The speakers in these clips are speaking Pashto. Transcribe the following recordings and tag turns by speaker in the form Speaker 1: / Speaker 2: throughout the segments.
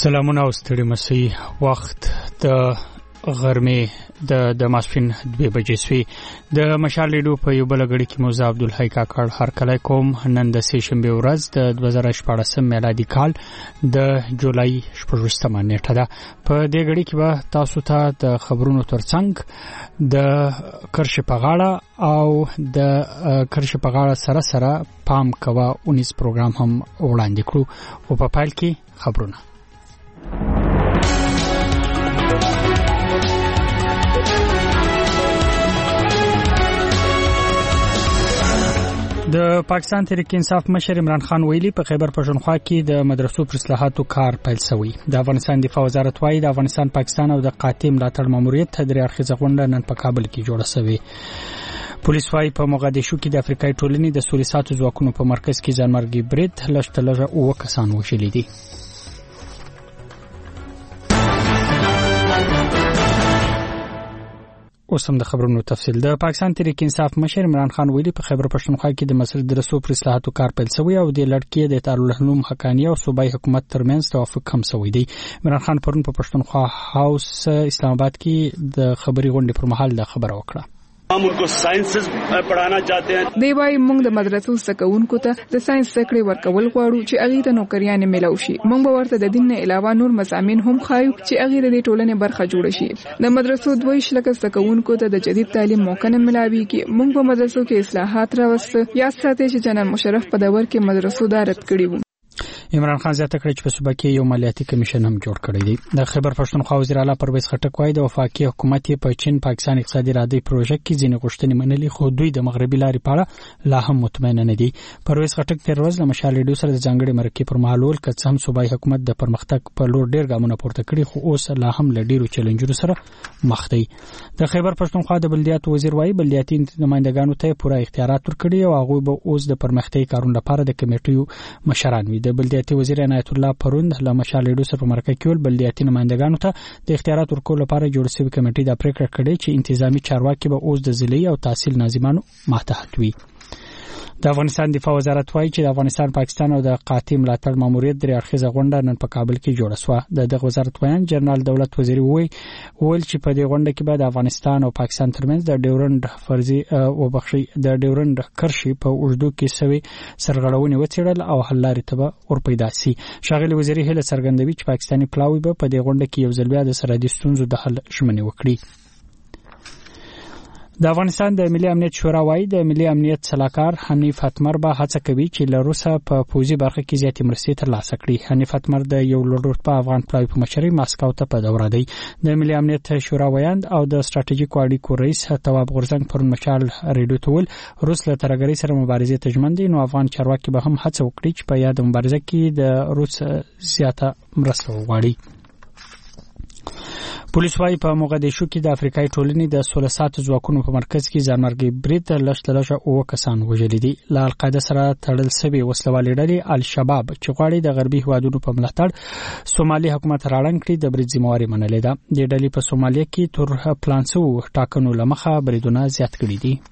Speaker 1: سلامونه او ستړي مسي وخت د غرمې د ماسپین 2 بجې سوي د مشال لیډو په یو بل غړي کې موزه عبدالحی کاکړ هر کله کوم نن د سه شنبه ورځ د 2014 میلادي کال د جولای 14 نیټه ده په دې غړي کې به تاسو ته د خبرونو ترڅنګ د کرش په غاړه او د کرش په غاړه سره پام کوا 19 پروګرام هم وړاندې کړو او په پایل کې خبرونه د پاکستان تحریک انصاف مشر عمران خان ویلي په خیبر پښتونخوا کې د مدرسو پر اصلاحاتو کار پیل شوی. د افغانستان دفاع وزارت وايي د افغانستان پاکستان او د قاطع ملاتړ ماموریت درې اړخیزه غونډه نن په کابل کې جوړه شوې. پولیس وايي په مقدشو کې د افریقای ټولنې د سولې ساتو ځواکونو په مرکز کې ځانمرګي برید لږ او کسان وشلي دي. اوس هم د خبرونو تفصیل. د پاکستان تحریک انصاف مشر عمران خان ویلي په خیبر پښتونخوا کې د مدرسو پر اصلاحاتو کار پیل شوی او د لړکې د دارالعلوم حقانیه او صوبایي حکومت ترمنځ توافق هم شوی دی. عمران خان پرون په پښتونخوا هاوس اسلام آباد کې د خبري غونډې پر مهال د خبره وکړه.
Speaker 2: हम उनको साइंसेस पढ़ाना चाहते हैं.
Speaker 3: دی وايي موږ د مدرسو سکونکو ته د ساينس زده ورکول غواړو چې اغه د نوکریانه ملو شي. موږ به ورته د دین نه علاوه نور مضامین هم خایو چې اغه د ټولنې برخه جوړ شي. د مدرسو دوی شلک سکونکو ته د جدید تعلیم موقع نه ملاوي کې موږ په مدرسو کې اصلاحات راوست یا ساتي چې جنرال مشرف په دور کې مدرسو دارت کړی وو.
Speaker 1: عمران خان زیاته کړی چې په صوبه کې یو مالیاتي کمیشن هم جوړ کړی دی. د خیبر پښتونخوا وزیر اعلی پرویز خټک وايي د وفاقي حکومت په چین پاکستان اقتصادي رادي پروژه کې ځینې غوښتنې منلي خو دوی د مغربي لارې په اړه لا هم مطمئن نه دي. پرویز خټک تیر ورځ له مشال لیډو سره د ځانګړي مرکې پر مهال ول کڅ هم صوبایي حکومت د پرمختګ په لور ډیر ګامونه پورته کړي خو اوس لا هم له ډیرو چیلنجونو سره مخ دي. د خیبر پښتونخوا د بلدیاتو وزیر وايي بلدیاتي نمائندګانو ته پوره اختیارات ورکړي او هغه به اوس د پرمختګ کارونو لپاره د کمیټو مشران وي. د بلدیاتي وزیر عنایت الله پروند له مشال لیډو سره په مرکه کې ول بلدیاتي نمائندګانو ته د اختیارات ورکولو لپاره جوړ شوی کمیټې د پریکړه کړې چې انتظامی چارواکي به اوس د ضلعي او تحصیل ناظمانو ماتحت وي. د افغانستان دفاع وزارت وايي چې د افغانستان پاکستان او د قاطع ملاتړ ماموریت درې اړخیزه غونډه نن په کابل کې جوړه شوه. د وزارت ویان جنرال دولت وزیر ویل چې په دې غونډه کې به د افغانستان او پاکستان ترمنځ د ډیورند فرضي او بخشي د ډیورند کرشي په اوږدو کې سوي سرغړونې وڅېړل او حل لارې ته به ورپیدا شي. شاغلي وزیر هله څرګندوي چې پاکستاني پلاوی به په دې غونډه کې یو ځل بیا د سرحدي ستونزو د حل ژمنه وکړي. د افغانستان د ملي امنیت شورا وايي د ملي امنیت صلاحکار حنیف اتمر به هڅه کوي چې له روسه په پوزي برخه کې زیاتې مرستې ترلاسه کړي. حنیف اتمر د یو لوړرتبه افغان پلاوی په مشرۍ ماسکو ته په دوره دی. د ملي امنیت شورا ویاند او د ستراتیژیکو اړیکو رئیس تواب غورزنګ پرون مشال ریډیو ته ول روس له ترګری سره مبارزه تجمن دي نو افغان چارواکي به هم هڅه وکړي چې په یاد مبارزه کې د روس زیاته مرسته وغواړي. پولیس وايي په مقدشو کې د افریقای ټولنې د سولې ساتو ځواکونو په مرکز کې ځانمرګي برید لږ او کسان وژل دي. له القاعده سره تړل شوی وسلوالې ډلې الشباب چې غواړي د غربي هوادونو په ملاتړ سومالي حکومت راړنګ کړي د برید ذمہواري منلې ده. د ډلې په سومالیا کې تر پلانسو ټاکنو لمخه بریدونه زیات کړي دي.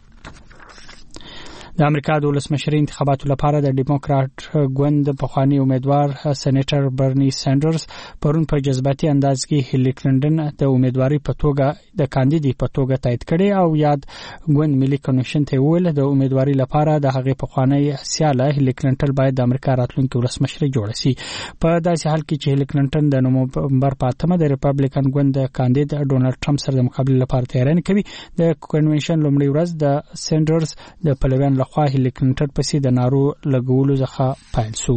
Speaker 1: د امریکا د ولسمشر انتخاباتو لپاره د ډیموکرات ګوند پخوانی امیدوار سېنیټر برني سانډرز پرون په جذباتي انداز کې هیلری کلینټن د امیدواري په توګه د کاندیدي په توګه تایید کړي او یاد ګوند ملي کمیشن ته ویل د امیدواري لپاره د هغه پخوانی سیاله هیلری کلینټن باید د امریکا راتلونکي ولسمشر جوړ شي. په داسې حال کې چې هیلری کلینټن د نومبر په 8 د ریپابلیکن ګوند کاندید ډونالد ټرمپ سره د مقابله لپاره تیاری کوي. د کنونشن لومړی ورځ د سانډرز د پلویان خو هیلری کلینټن پسې د نارو لګولو څخه پیل شو.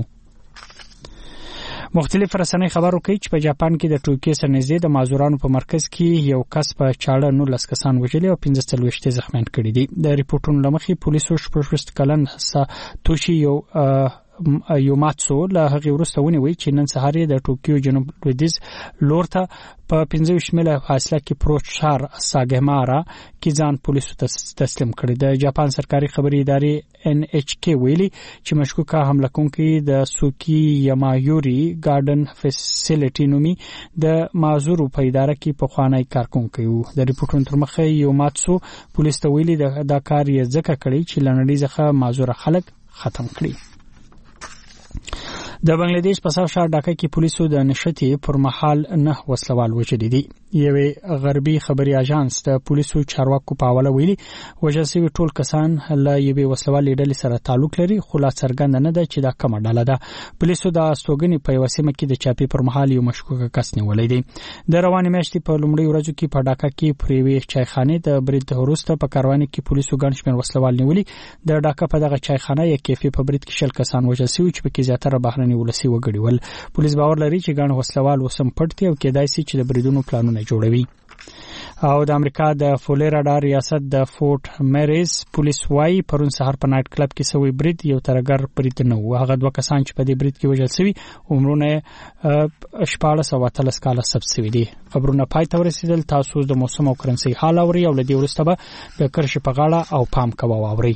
Speaker 1: مختلف رسنۍ خبرو کوي چې په جاپان کې د ټوکیو سره نږدې د مازورانو په مرکز کې یو کس په چاړه 19 کسان وژلي او 15 زخمیان کړي دي. د ریپورتونو لمخې پولیسو 14 کلن توشي یو ماتسو له هغه وروسته ونیوي چې نن سهار د ټوکیو جنوب لویدیز لورته په 15 میله فاصله کې پروت شهر ساګهمارا کې ځان پولیسو ته تسلیم کړی. د جاپان سرکاري خبري ادارې NHK ویلي چې مشکوکه حمله کوونکي د سوکی یامایوري گارډن فیسیلیټي نومي د مازورو په اداره کې په خوانی کارکونکي وو. د ریپورتونو تر مخه یو ماتسو پولیس ته ویلي دا کار یې ځکه کړی چې لنډی ځخه مازور خلک ختم کړي. د بنگلاديش په ساو شهر ډاکا کې پولیسو د نشټي پر مهال 9 وسلوال وژلي دي. یوه غربي خبري اژانس د پولیسو چارواکو په حواله ویلي وژل شوي ټول کسان له یوه وسلوال ډلې سره تعلق لري، خو لا څرګند نه ده چې دا کومه ډله ده. پولیسو د استوګنې په وسیمه کې د چاپی پر مهال یو مشکوک کس نیولې دي. د روانې میاشتې په لومړي ورځو کې په ډاکا کې پریوي چایخانه د برید وروسته په کاروان کې پولیسو ګڼ شمېر وسلوال نیولي. د ډاکا په دغه چایخانه یک کیفې په برید کې شل کسان وژل شوي چې په کې زیاتره بهرني ولسی وګړي ول. پولیس باور لري چې ګڼ وسلوال وسم پټ دي او کېدای شي چې د بریدونو پلانونه جوړوي. او د امریکا د فلوریډا ریاست د فورټ میریز پولیس وايي پرون سهار په نایټ کلب کې سوي برید یو ترګر برید نه و. هغه 2 کسان چې په دې برید کې وژل شوي عمرونه 14 کاله ثبت شوي دي. خبرونه پای ته ورسېدل. تاسو د موسم او کرنسي حال اوري او لدی ورسته به د کرښې په غاړه او پام کوو اوري.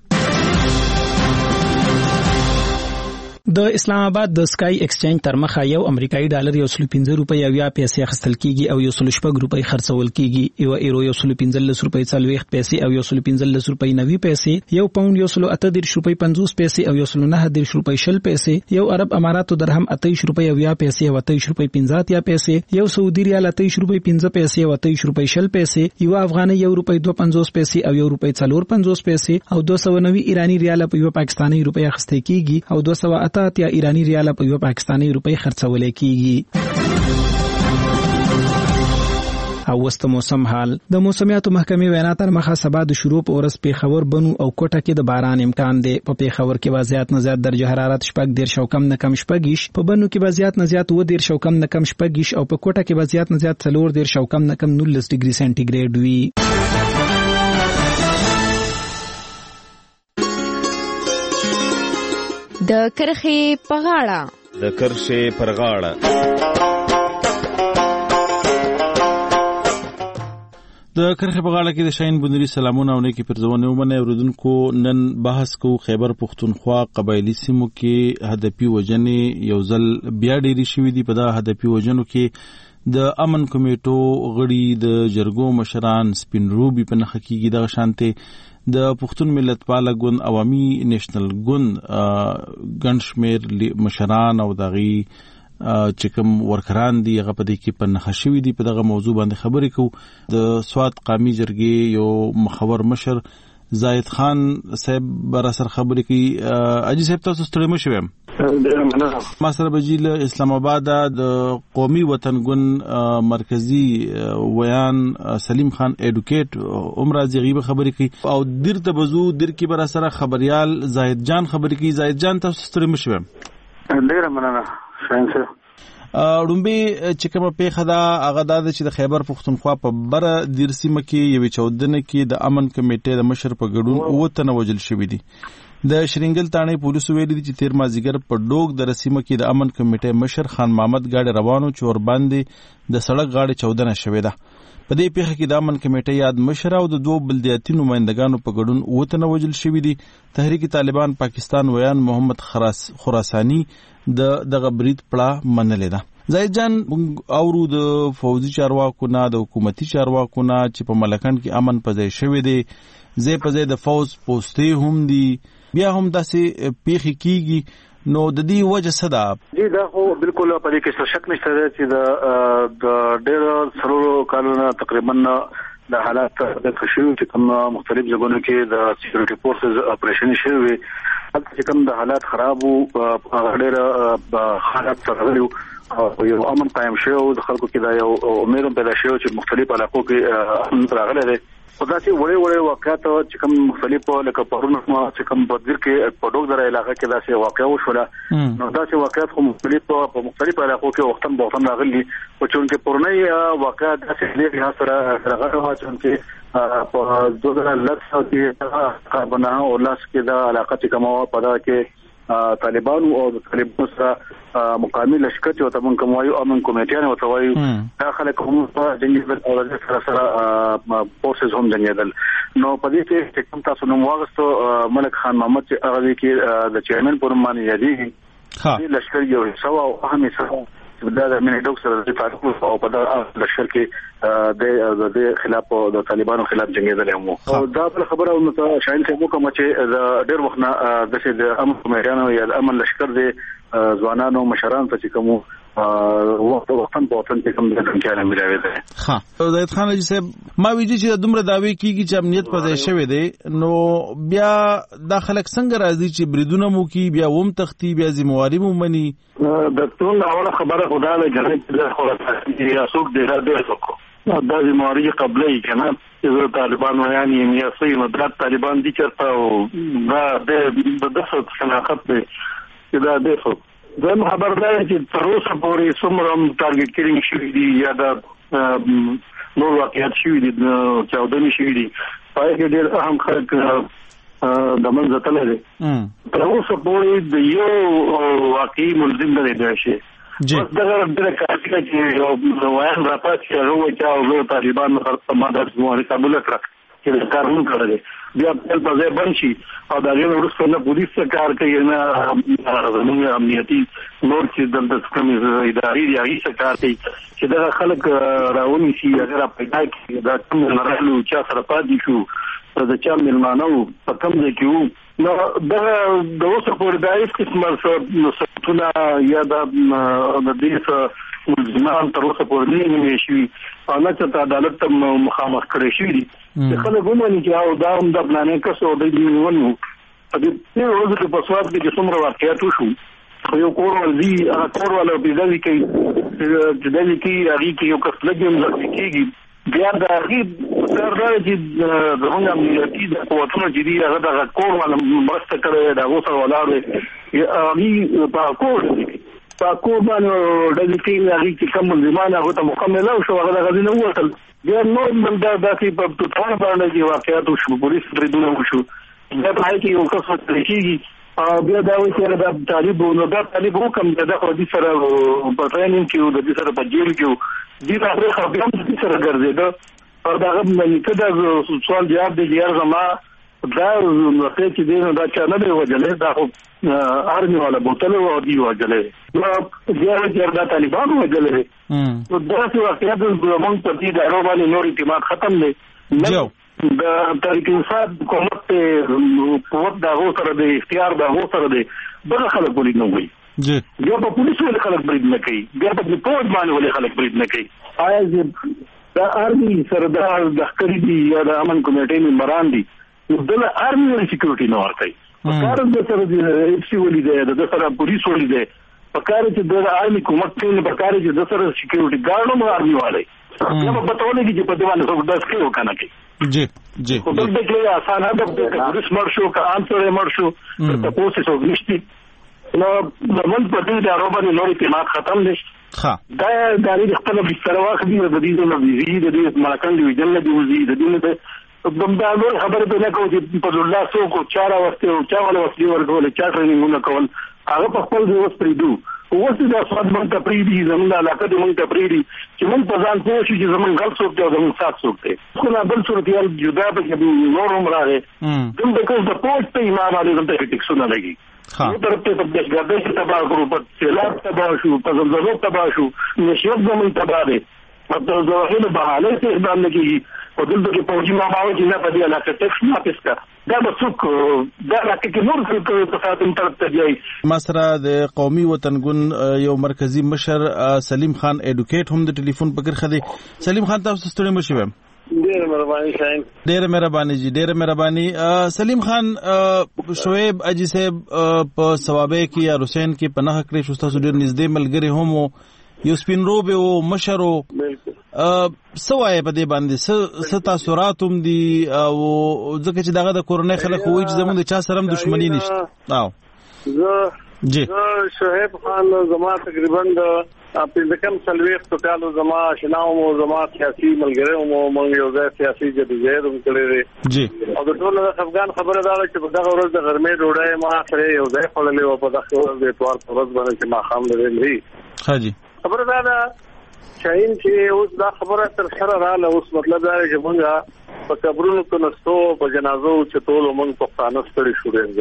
Speaker 4: د اسلام آباد د سکای ایکسچینج تر مخه یو امریکایي ډالر 115 روپۍ او یا پیسې اخیستل کیږي او 116 روپۍ خرڅول کیږي. یو ایرو 115 روپۍ 40 پیسې او 115 روپۍ 90 پیسې. یو پاوند 138 روپۍ 50 پیسې او 119 روپۍ 60 پیسې. یو عرب اماراتو درهم 28 روپۍ او یا پیسې او 28 روپۍ 50 پیسې. یو سعودي ریال 28 روپۍ 15 پیسې او 28 روپۍ 60 پیسې. یو افغاني 1 روپۍ 250 پیسې او 1 روپۍ 450 پیسې او 290 ایرانی ریال په یو پاکستاني روپۍ اخیستل کیږي او 208 یا ایرانی ریال په یو پاکستاني روپۍ خرڅول کیږي. او وست موسم حال. د موسمیاتو محکمې وینا تر مخه سبا د شروع په ورځ پیښور بنو او کوټه کې د باران امکان دی. په پیښور کې وضعیت نه زیات درجه حرارت 14 کم نه کم 14، په بنو کې وضعیت نه زیات 10 کم نه کم 14 او په کوټه کې وضعیت نه زیات 14 کم نه کم 19 ډیګري سنټیګریډ وي.
Speaker 5: د کرښې په غاړه.
Speaker 6: د کرښې پر غاړه.
Speaker 7: د کرښې په غاړه کې د شاهین بندري سلامونه او نیکی پرځونه ومنه اوریدونکو. نن بحث کو خیبر پختونخوا قبایلی سیمو کې هدفي وجنې یو ځل بیا ډېری شوې دي. په دا هدفي وجنو کې د امن کمیټو غړي، د جرګو مشران، سپین روبي په نخ کېږي. د شانته د پښتون ملت پاله ګوند، عوامي نیشنل ګوند ګڼ شمېر مشران او دغه چې کوم ورکران دي هغه په دې کې په نښه شوي دي. په دغه موضوع باندې خبرې کوو. د سوات قومي جرګې یو مخور مشر زاید خان صاحب بر سره خبرې کوي. اجي صاحب تاسو ستړي مشوي ما سره بجیل اسلام آباد د قومي وطن ګوند مرکزی ویان سلیم خان ایډوکیټ عمر زغیب خبرې کوي او دیر ته بزو دیر کې بر سره خبريال زاید جان خبرې کوي. زاید جان تاسو ستړي مشوي.
Speaker 2: ډیر مننه شاینسه.
Speaker 7: رومبي چې کومه پیښه ده هغه د چې د خیبر پختونخوا په بره دیر سیمه کې یوه چودنه کې د امن کمیټې د مشر په ګډون 9 تنه وژل شوي دي. د شرینګل تانه پولیسو ویلي دي چې 13 مازیګر په ډوګ د رسیمه کې د امن کمیټې مشر خان محمد گاډي روانو چور باندې د سړک غاړي چودنه شوې ده. په دې پیښه کې د امن کمیټې یاد مشر او د 2 بلدیاتي نمائندګانو په ګډون 9 تنه وژل شوي دي. تحریک طالبان پاکستان ویان محمد خراسانی دغه برید پړه منلې ده. زاید جان اورو د فوجي چارواکو نه، د حکومتي چارواکو نه چې په ملکن کې امن پځای شوی دی، زه پځای د فوج پوسټې هم دي، بیا هم داسې پیښې کیږي. نو د دې وجه څه ده؟
Speaker 2: جی دا خو بالکل په دې کې شک نشته چې د ډېر سرورو کارونه تقریبا د حالات د خشوع چې کوم مختلف ځایونو کې د سکیورټي فورسز اپریشن شوي چې کوم د حالات خراب او ډېر حالات سره او یو امن قائم شو د خلکو کې دا یو امید پیدا شو چې مختلف علاقو کې امن راغلی دی. خدا چې وړي واقعات چې کوم مختلف لکه پرونه چې کوم بدر کې په ډوګ در علاقې کې داسې واقع وشوله. نو داسې واقعات خو مختلف علاقو کې وختم راغلي او چې پرونه واقعات داسې لري سره راغلي چې په 2010 کې کاربنا او لاس کې دا علاقه چې کومه پدا کې طالبان او د طالبانو سره مقامی لشکره چې وتمن کومایو امن کمیټیان او توایو داخله کوم په جنګیدل او سره فورسز هم جنګیدل. نو په دې کې چې کوم تاسو نو واغستو ملک خان محمد چې هغه کې د چیرمن پر باندې یادي لشکره یو حصہ او اهم حصہ دا د امین ډوک سره د تعلق او په د لشر کې د خلاف د طالبانو خلاف جنگیدل هم او دا بل خبره او شاین څه کوم چې د ډېر وخت نه د امن مهرانو یا د امن لشکر د ځوانانو مشران ته کوم وختن په وطن کې کوم د امکان ملوي ده.
Speaker 7: ها زید خان جی صاحب ما ویجی چې دومره داوی کیږي چې امنیت په ځای شوی دی نو بیا د خلک څنګه راځي چې بریدونه مو کی بیا ووم تختی بیا ذمہواری مو مني
Speaker 2: د ټول اوله خبره خدای له جنت د خلاص یا سوق دی راځي سوق دا ذمہواری قبلې کنه چې طالبان یعنی میاسي مدرات طالبان دي چرته او دا د دغه شناخت دی چې دا د زم خبردار چې تر اوسه پورې څومره ټارګټ کړي شوی دي یا د نور واقعیت شوی دي چاودنې شوی دي پای کې ډېر اهم خلک د منځ ته لري تر اوسه پورې د یو واقعي ملزم نه دی شي دا د کارکړه چې وایي راپات چې هغه چې طالبان په ماده د قبول کړ چې کارونه کړل بیا په ځای باندې شي او دا یو ورسره نه پولیس کار کوي نه زموږ امنیتي نور چې د کوم اداري دی هغه کار کوي چې دا خلک راونی شي اگر پیدا کړي دا کوم مرحله چې سره پاتې شو د چا ملمانو په کوم ځای کې نو دا د اوسه پورې د هیڅ قسمه نصرتونه یا د دې ملزمان تر اوسه پورې نه شي او نه چې عدالت ته مخامخ کړی شي دي خلک ومني چې او دا هم د پلانې کسو د دې ونو په دې ورځ په سواد کې څومره واقعیت وشو یو کور ولدي کور ولا بيدل کې د دې کې هغه کې یو کس لګیم ځکه کېږي بیا د هغه سره چې زموږ امنیتي د قوتونو چې دي هغه د کور ولا مرسته کړي دا اوسه ولاړ هغه په کور پاکو باندې د دې کې هغه چې کوم زمانه هغه ته مکمل او شو هغه غزنه وصل بیا نور مندا داسې په ټول باندې چې واقعیت شو پولیس پرېدونه وشو دا په هغه کې یو څه ترکیږي بیا دا وایي چې دا طالب نو دا طالب حکم د خو دې سره په ټریننګ کې د دې سره په جیل کې دې راغله خو بیا د دې سره ګرځیدو او دا هم نه کده سوال جواب دی زما دا نو چې دې دا چا نه دی وجلې دا خو ارمي ولا بوتل او دی وجلې نو بیا چې دا طالبان وجلې نو دا څه واقعیت د موږ په دې د اروپا نور اعتماد ختم دی د تاریخ انصاف حکومت قوت د هغو سره د اختیار د هغو سره د بل خلک ولې نه وي بیا په پولیسو ولې خلک برید نه کوي بیا په پولیس باندې ولې خلک برید نه کوي آیا دا ارمي سره د عسکري دي یا د امن کمیټې ممبران دي دله ارمي ولې سکیورټي نه ورکوي کار د سره د اف سی ولې دی د سره پولیس ولې دی په کار چې د ارمي کومک کوي په کار چې د سره سکیورټي ګارډ مو ارمي والي نو په توګه کې په دیوانه څو داس کې وکنه کوي
Speaker 7: جی
Speaker 2: خو د دې کې آسان ده چې پولیس مرشو کا انسره مرشو ته پوسټ څو نشتی نو موږ په دې د اروپا نور اعتماد ختم دي دا د دې خپل بستر واخلي د دې نو د ملکان دی ویل دی وزي د دې ته بمدار خبره به نه کوي چې په الله سو کو چاره واسطه او چا ولا واسطه ورکول چا ټریننګونه کول هغه په خپل ځای وسپریدو اوس دا صد مونږ ته پریدي زموږ علاقه دې مونږ ته پریدي چې مونږ په ځان پوه شو چې زموږ غلط څوک دی او زموږ سات څوک دی خو نه بل صورتحال جدا به کې نور هم راغی دوی د کوم د پوسټ په ایمان باندې دلته ټیکسونه لګي یو طرف ته په دې تباہ کړو په سیلاب تباہ شو په زلزلو تباہ شو نشيب زموږ تباہ دی په ځوهله بهاله څخه اقدام لګي او دلته کې پوجي ما باور چې نه په دې علاقه ټیکس نه پېسکا دا به څوک دا راکې کې نور څه په ساتم طرف ته دی
Speaker 7: مسره د قومي وطنګون یو مرکزی مشر سلیم خان اډوکیټ هم د ټلیفون پکړ خدي سلیم خان تاسو ستړي مشي وم
Speaker 2: ډېر مهرباني شاین
Speaker 7: ډېر مهرباني جی ډېر مهرباني سلیم خان شعیب اجي صاحب په ثوابه کې یا حسین کې پناه کړی شو تاسو ډېر نږدې ملګری هم یو سپین روبه او مشرو سوای په دې باندې س تاسورات هم دي او ځکه چې دغه د کورونې خلک وایي چې زموږ د چا سره دښمنی نشته او
Speaker 2: جی شعیب خان زما تقریبا په کم سلويخ تو کالو زما شناو مو زما سیاسي ملګری مو مونږ یو ځای سیاسي جديد هم کړی
Speaker 7: جی
Speaker 2: او د ټول افغان خبره دا چې په دغه ورځ د غرمې ډوډۍ ما سره یو ځای خللې او په دغه ورځ د اتوار په ورځ باندې چې ما خام لري
Speaker 7: ها جی
Speaker 2: خبره دا شاین چې اوس دا خبره تر سره رااله اوس مطلب دا چې مونږه په قبرونو کې نستو په جنازو چې ټول مونږ په پښتانه ستړي شو ډېر زیات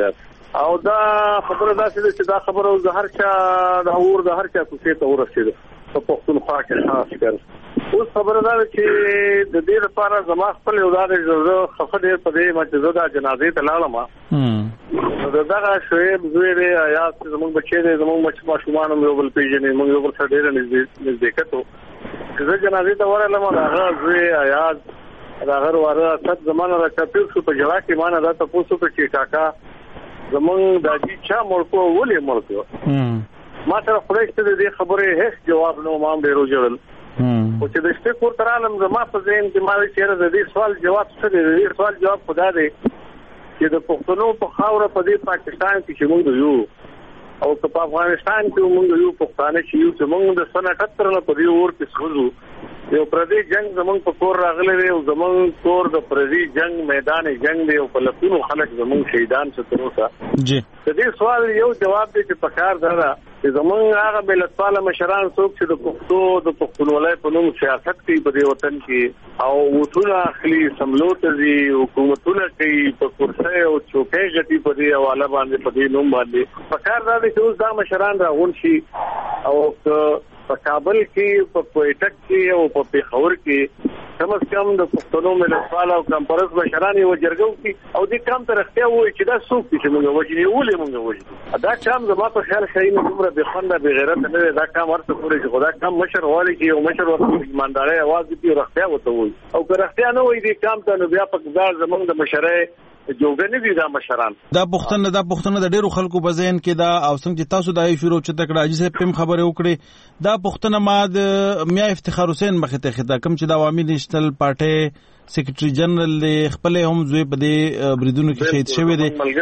Speaker 2: او دا خبره داسې چې دا خبره د هر چا د اور د هر چا کوڅې ته ورسېده په پښتونخوا کې خاص کر اوس خبره دا چې د دې لپاره زما خپل یو دا زه خفه ډېر په دې چې زه دا جنازې ته لاړم نو دغه شعیب زوی دی یا زموږ بچی دی زموږ ماشومان هم یو بل پېژني موږ یو بل سره ډېره نږدېکت وو چې زه جنازې ته ورغلم هغه زوی ایاز راغر واره صد زمانه را چاپیر شو په جلا کې مانه دا تاسو ته چې کاکا زمونږ د دې چا مړکو ولې مړکو ما سره فرښت دې خبره هیڅ جواب نو ما ډېر وجل او چې د شپې کور تر عالم زما په ذهن کې ما چې د دې سوال جواب څه دی دې سوال جواب خدا دی چې د پښتنو په خاوره په دې پاکستان کې چې موږ یو او په افغانستان کې موږ یو پښتانه چې موږ د سنه 78 نه په دې اور کې سوزو یو پردي جنگ زمونږ په کور راغلی دی او زمونږ کور د پردي جنگ میدان جنگ دی او په لکونو خلک زمونږ شهیدان شو تر اوسه
Speaker 7: جی
Speaker 2: د دې سوال یو جواب دی چې پکار دا چې زمونږ هغه ملتپاله مشران څوک چې د پښتو د پښتونولۍ په نوم سیاست کوي په دې وطن کې او وټونه اخلي سملوت دي حکومتونه کوي په کرسي او چوکۍ غټي په دې حواله باندې په دې نوم باندې پکار دا دی چې اوس دا مشران راغون شي او په کابل کې په کوټک کې او په پیښور کې کم از کم د پښتنو ملتپال او کمپرس مشران یو جرګو کې او دې کام ته رښتیا وایي چې دا څوک چې موږ وژني ولې موږ وژني دا کام زما په خیال شي نه دومره به خوند به غیرت نه دا کام ورته پورې چې خدا کام مشر والی چې یو مشر ورته ایمانداري आवाज دې رښتیا وته وایي او که رښتیا نه وایي دې کام ته نو بیا په ځای زمونږ د مشرای جوګنی دي دا مشران
Speaker 7: دا پښتنه د ډیرو خلکو په ذهن کې دا او څنګه چې تاسو دای شروع چې تکړه اجازه پم خبره وکړي دا پښتنه ما د میا افتخار حسین مخه ته خطا کوم چې د عوامي نېشنل پارټي سیکریټري جنرال خپل هم زوی په دې بریدونو کې شهید شوی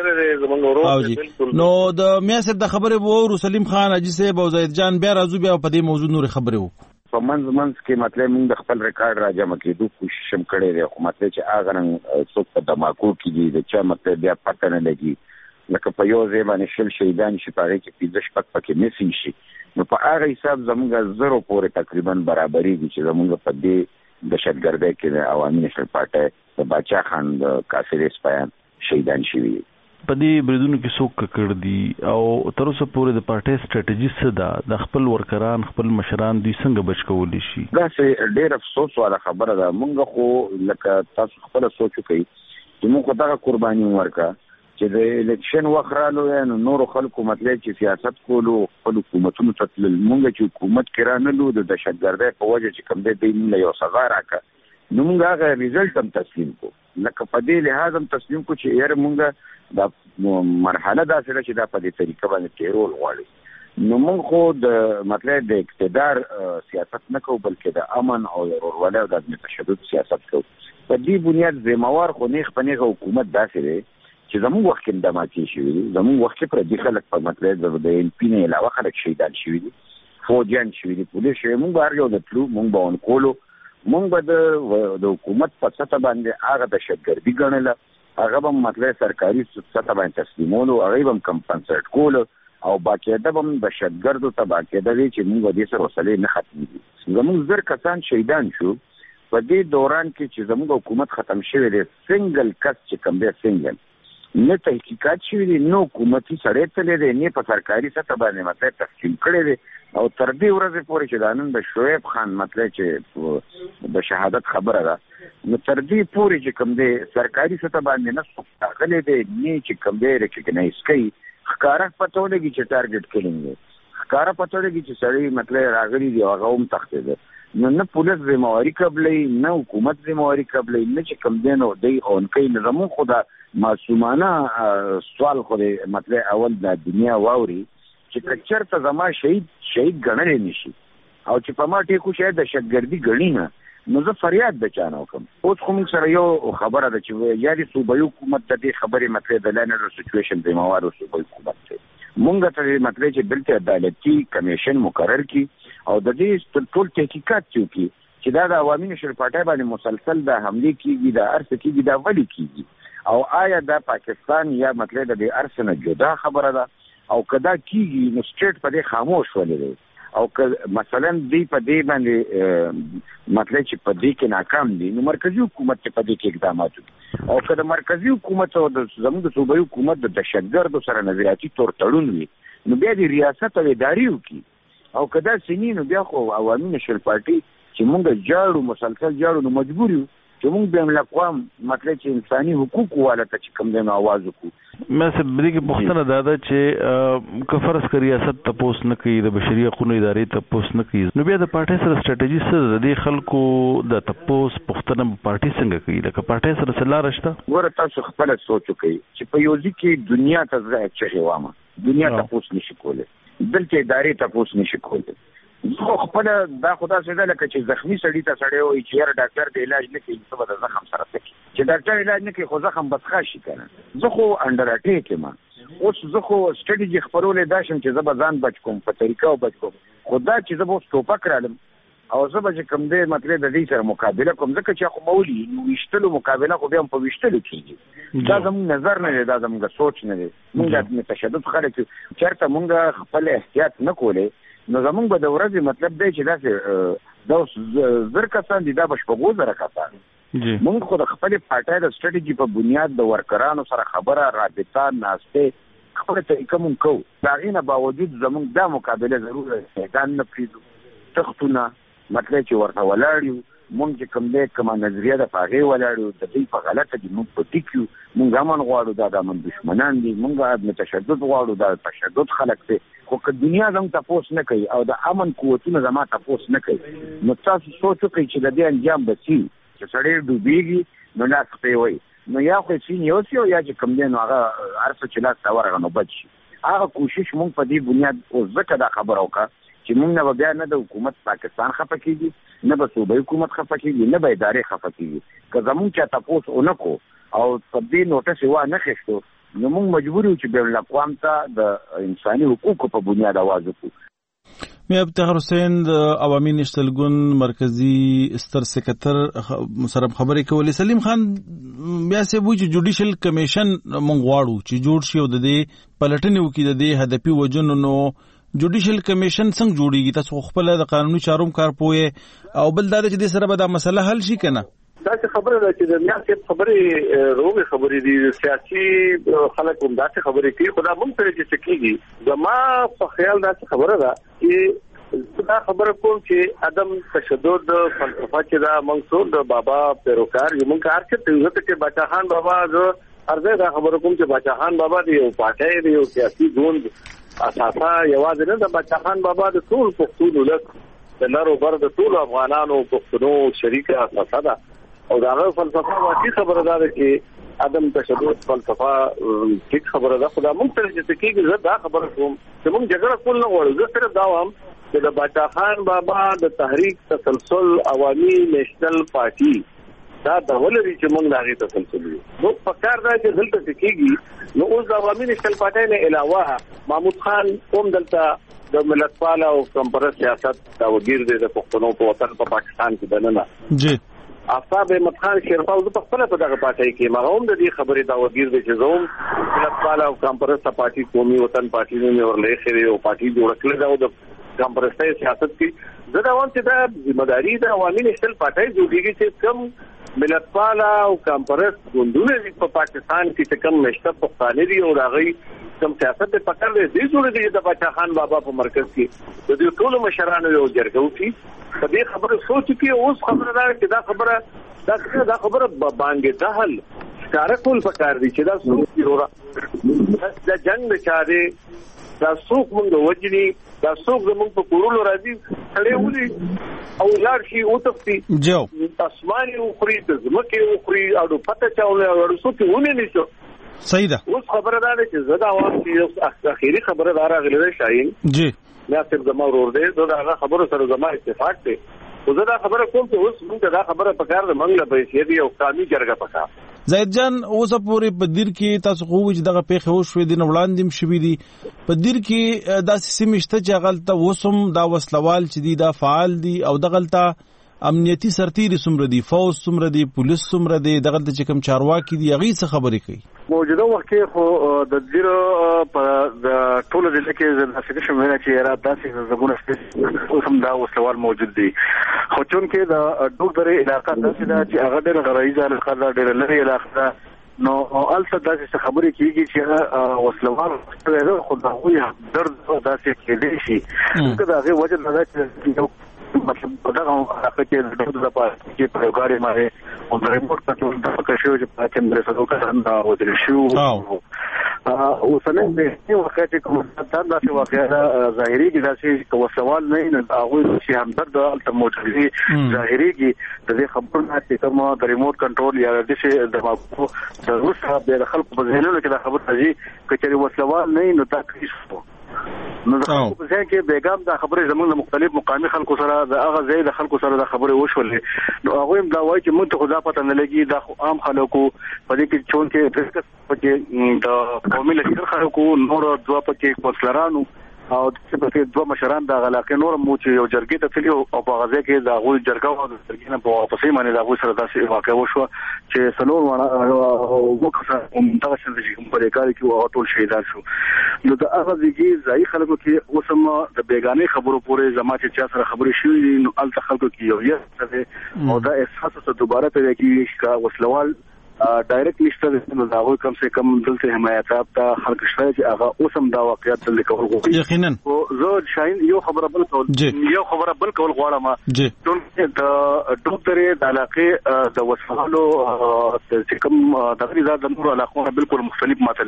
Speaker 7: دی نو د میا صاحب د خبره وو سلیم خان اجي صاحب او زید جان بیا راځو بیا په دې موضوع نور خبره وو
Speaker 6: په منځ کې مطلب موږ د خپل ریکارډ راجمع کېدو کوشش هم کړی دی خو مطلب چې هغه رنګ څوک په دماکو کې دي د چا مطلب بیا پته نه لګي لکه په یو ځای باندې شل شهیدان شي په هغې کې 15 شپږ پکې مسینګ شي نو په هغه حساب زموږ 0 پورې تقریبا برابرېږي چې زموږ په دې دهشتګردۍ کې د عوامي نېشنل پارټۍ د باچا خان د کافر سپایان شهیدان شوي
Speaker 7: په دې بریدونو کې څوک کړ دي او تر اوسه پورې د پارټۍ سټریټجی څه ده د خپل ورکران خپل مشران دوی څنګه بچ کولی شي
Speaker 6: دا ډېر افسوس واله خبره ده مونږ خو لکه تاسو خپل سوچ کوي چې مونږ دغه قرباني ورکا چې د الیکشن وخت رالو نو نور خلکو مطلب چې سیاست کولو خپل حکومتونو ته مونږ چې حکومت کرانلو د دهشتګردۍ په وجه چې کوم دې نه یو سزا راکا نو مونږ هغه ریزلټ هم تسلیم کو لکه په دې لحاظ هم تسلیم کو چې یاره مونږ دا مرحله دا سره چې دا په دې طریقه باندې تیرول غواړي نو موږ خو د مطلب د اقتدار سیاست نه کوو بلکې د امن او ورولۍ او د تشدد سیاست کوو په دې بنیاد ذمہوار خو نه خپنه حکومت داسې دی چې زموږ وخت کې دماکي شوی زموږ وخت کې پر دې خلک په مطلب د ان پی نه علاوه خلک شهیدان شوی دي فوجیان شوی دي پولیس شوی موږ هر یو د پلو موږ به ونکولو موږ به د حکومت په سطح باندې هغه دهشتګردي ګڼله هغه به مطلب سرکاري سطح باندې تسلیمولو هغه به کمپنسیټ کولو او باقاعده به دهشتګردو ته باقاعده وي چې موږ دې سره وسلې نه ختمېږي زموږ 1000 کسان شهیدان شو په دې دوران کې چې زموږ حکومت ختم شوی دی سنگل کس چې کوم دی سنگل نه تحقیقات شوی دی نو حکومتي سړی تللی دی نه په سرکاري سطح باندې مطلب تسلیم کړی دی او تر دې ورځې پورې چې دا نن د شعیب خان مطلب چې د شهادت خبره ده نو تر دې پورې چې کوم دی سرکاري سطح باندې نه څوک راغلی دی نه چې کوم دی ریکګنایز کوي ښکاره پته ولګي چې ټارګټ کلینګ دی ښکاره پته ولګي چې سړی مطلب راغلی دی هغه هم تښتېده نو نه پولیس ذمہواري قبلوي نه حکومت ذمہواري قبلوي نه چې کوم دی نو دی اونکوي نه زموږ خو دا معصومانه سوال خو دی مطلب اول د دنیا واوري چې چېرته زما شهید ګڼلی نشي او چې په ما ټیکو شاید دهشتګردي ګڼي نه نو زه فریاد د چا نه وکړم اوس خو موږ سره یو خبره ده چې یا د صوبایي حکومت د دې خبرې مطلب د لاین اډر سچویشن ذمہوار صوبایي حکومت دی مونږ ته مطلب چې دلته عدالتي کمیشن مقرر کی او د دې ټول تحقیقات وکړي چې دا د عوامي نشر پارټۍ باندې مسلسل د حمله کیږي د ارث کیږي د ولی کیږي او آیا دا پاکستان یا مطلب د ارث نه جدا خبره ده او کدا کیږي نو سټیټ په دې خاموش ولې دی او که مثلا دی په دې باندې مطلب چې په دې کې ناکام دي نو مرکزی حکومت په دې کې اقدامات وکړي او که د مرکزی حکومت او د زموږ د صوبایي حکومت د دهشتګردو سره نظریاتي تور تړون وي نو بیا د ریاست او ادارې وکړي او که دا سنی نو بیا خو عوامي نشل پارټي چې موږ جاړو مسلسل جاړو نو مجبور یو چې موږ بین الاقوام مطلب چې انساني حقوق والته چې کوم دنه आवाज وکړو.
Speaker 7: مې سبري کې پوښتنه ده چې کفرس کړي ریاست تپوس نه کوي د بشري حقوقو ادارې تپوس نه کوي نو بیا د پارټي سره سټریټجی سره د خلکو د تپوس پوښتنه پارټي څنګه کوي لکه پارټي سره سلا رشته ګوره
Speaker 6: تاسو خپل سوچ وکړئ چې په یو ځکه دنیا ته ځای چې وامه دنیا تپوس نشي کولای دلته ادارې تپوس نشي کولای زه خپل دا خدا څخه لکه چې زخمی سړی ته سړی وي چې یاره ډاکټر د علاج نه کوي څه به د زخم سره کوي چې ډاکټر علاج نه کوي خو زخم بدخا شي کنه زه خو انډر اټیک ما اوس زه خو سټریټجی خبرولې دا شم چې زه به ځان بچ کوم په طریقه او بچ کوم خدا چې زه به ټوپک رالم او زه به کوم دې مطلب د دې سره مقابله کوم ځکه چې خو مولي وشتلو مقابله خو بیا په وشتلو کېږي دا زموږ نظر نه دی دا زموږ سوچ نه دی موږ د تشدد خلک چېرته موږ خپل احتیاط نه کولای نو زمونږ به د ورځې مطلب دی چې داسې دا زر کسان دي دا به شپږو زره کسان موږ خو د خپلې پارټۍ د سټریټجي په بنیاد د ورکرانو سره خبره رابطه ناستې خپله طریقه مونږ کوو د هغې نه باوجود زمونږ دا مقابله ضرور میدان نه پرېږدو تختونه مطلب چې ورته ولاړ یو مونږ چې کوم دی کومه نظریه ده په هغې ولاړ یو د دوی په غلطه دي مونږ په ټیک یو مونږ امن غواړو دا د امن دشمنان دي مونږ تشدد غواړو دا تشدد خلک دی خو که دنیا زموږ تپوس نه کوي او د امن قوتونه زما تپوس نه کوي نو تاسو سوچ وکړئ چې د دې انجام به څه وي چې سړی ډوبېږي نو لاس پرې وایي نو یا خو یې سین یوسي او یا چې کوم دی نو هغه هر څه چې لاس ته ورغله نو بچ شي هغه کوشش مونږ په دې بنیاد اوس ځکه دا خبره وکړه چې مونږ نه به بیا نه د حکومت پاکستان خفه کېږي نه به صوبایي حکومت خفه کېږي نه به ادارې خفه کېږي که زمونږ چا تپوس ونه کړو او په دې نوټس یې وا نه خېستو نو موږ مجبور یو چې بین الاقوام ته د انساني حقوقو په بنیاد आवाज وکړو.
Speaker 7: مې طاهر حسین د عوامي نشتل ګوند مرکزی ستر سکرټر سره خبرې کولې سلیم خان بیا سه وایي چې جوډیشل کمیشن موږ غواړو چې جوړ شي او د دې پلټنې وکړي د دې هدفي وجنو نو جوډیشل کمیشن څنګه جوړیږي تاسو خپل د قانوني چارو کار پوهه او بل دا چې د سره به دا مسله حل شي کنه
Speaker 2: دا څه خبره ده چې د میاں خبرې روغه خبرې دي سیاسي خلک هم دا څه خبرې کوي خدا مونږ ته چې کېږي زما په خیال دا څه خبره ده چې دا خبره کوم چې عدم تشدد فلسفه چې دا منصور د بابا پیروکار یمن کار چې ته چې بچا خان بابا زه ارزه دا خبره کوم چې بچا خان بابا دی او پټه دی او سیاسي ګوند اساسا یوازې نه د بچا خان بابا د ټول پښتون ولک د نارو بر د ټول افغانانو پښتنو شریکه اساسا ده او دا فلسفه واقعي خبره ده چې عدم تشدد فلسفه ټیک خبره ده خدا مونږ ته چې کېږي زه دا خبره کوم چې مونږ جګړه کول نه غواړو زه صرف دا وایم چې د بچا خان بابا د تحریک تسلسل عوامي نېشنل پارټي دا د ولري چې مونږ دغه تسلسل یو نو پکار دا چې دلته کېږي نو اوس د عوامي نېشنل پارټي نه علاوه محمود خان کوم دلته د ملتپال او کمپرس سیاست دا وګیر دی د پښتنو په وطن په پاکستان کې دننه
Speaker 7: جی
Speaker 2: آفتاب احمد خان شیرپاو د خپل په دغه پارټي کې مرهم د دې خبرې دا وګیر دي چې زوم ملتپال او کمپرس پارټي قومي وطن پارټي نه ورلې خېری او پارټي جوړ کړل دا د کمپرسي سیاست کې زه دا وایم چې دا ذمہداري د عوامي نېشنل پارټي جوړیږي چې کم ملتپال او کمپرس ګوندونه په پاکستان کې کم مشته پښتانه دي او راغی کم سیاست په پکړ دې جوړ دي د بچا خان بابا په مرکز کې د دې ټول مشرانو یو جرګه وکړي په دې خبره سوچ کې اوس خبره ده چې دا خبره باندې دهل ښکارا کول پکار دي چې دا څوک ضرورت د جنگ چاره دا څوک موږ وجني دا څوک زموږ په کورونو راځي کړي ولي او لار شي او تفتی
Speaker 7: جو
Speaker 2: اسماني او خري د زمکه او خري او پته چاوله او څوک ونه نشو
Speaker 7: صحیح ده
Speaker 2: اوس خبره ده چې زدا وام چې اخیری خبره ده راغله شاهین
Speaker 7: جی
Speaker 2: یا صرف زما ورور دی دا خبره سره زما اتفاق دی خو زه دا خبره کوم چې اوس موږ دا خبره پکار د منګله پیسې دی او قانوني جرګه پکار
Speaker 7: زید جان اوس پورې په دیر کې تاسو خو چې دغه پیښه وشوې د وړاندې شوې دي په دیر کې داسې سیمشته چې غلطه وسم دا وسلوال چې دي دا فعال دي او د غلطه امنیتي سرتیري څومره دي، فوج څومره دي، پولیس څومره دي، دغه د چې کوم چارواکي دي هغه څه خبرې کوي؟
Speaker 2: موجوده وخت کې خو د ډیرو په د ټولو ځای کې د ناشې شمېره چې را داسې زګونه اوس هم دا وسوال موجود دي. خو چون کې د ډوګري علاقہ داسې دا چې هغه ډېر غرایزه علاقہ دا ډېر لري علاقہ نو البته داسې خبرې کیږي چې وسلوال څه خو دا وي درد داسې کېدې شي دا هغه وجه نه ده چې مطلب دا هغه کې د لپاره چې په غاړي باندې او د ریموټ کنټرول د پکښو چې په تم رسېدو کړه دا ودرې شو او څنګه یو وخت چې کوم دا چې واقعا ظاهري کې داسې وسوال نه نه هغه چې هم درد البته موجودي ظاهري کې د خبرونه چې کوم د ریموټ کنټرول یا د څه د ماکو د روسه به خلکو په ذهنونو کې دا خبر راځي چې وسوال نه نو دا کیسه نو د خلکو په ځای کې بیګام دا خبرې زموږ د مختلف مقامي خلکو سره د هغه ځای د خلکو سره د خبرې وشولې نو هغه هم دا وایي چې موږ ته خدا پته نه لګي دا عام خلکو په دې کې چون کې د قومي لشکر خلکو نور دوه پکې کوسلرانو او د څه دوه مشران د علاقې نور مو چې یو جرګې ته تللی او په غزا کې دا غوي جرګه او د جرګې نه په واپسې باندې دا غوي سره داسې واقع وشو چې سلور وکړه دغه څه چې کوم په کار کې او ټول شهیدان شو نو د هغه ځای ځای خلکو کې اوسم د بیگانې خبرو پورې زما چې چا سره خبرې شوې نو الته خلکو کې یو یې او دا احساس څه دوباره پیدا کیږي چې وسلوال ډایرکټ نشته نو دا کم سے کم دلته حمایتاب ته خلک شته چې هغه اوسم دا واقعیت دل کول غواړي
Speaker 7: یقینا
Speaker 2: او زه شاین یو خبره بل کول غواړم چې د ډوکټر د علاقې د وسلو چې کوم د نور علاقو بالکل مختلف ماته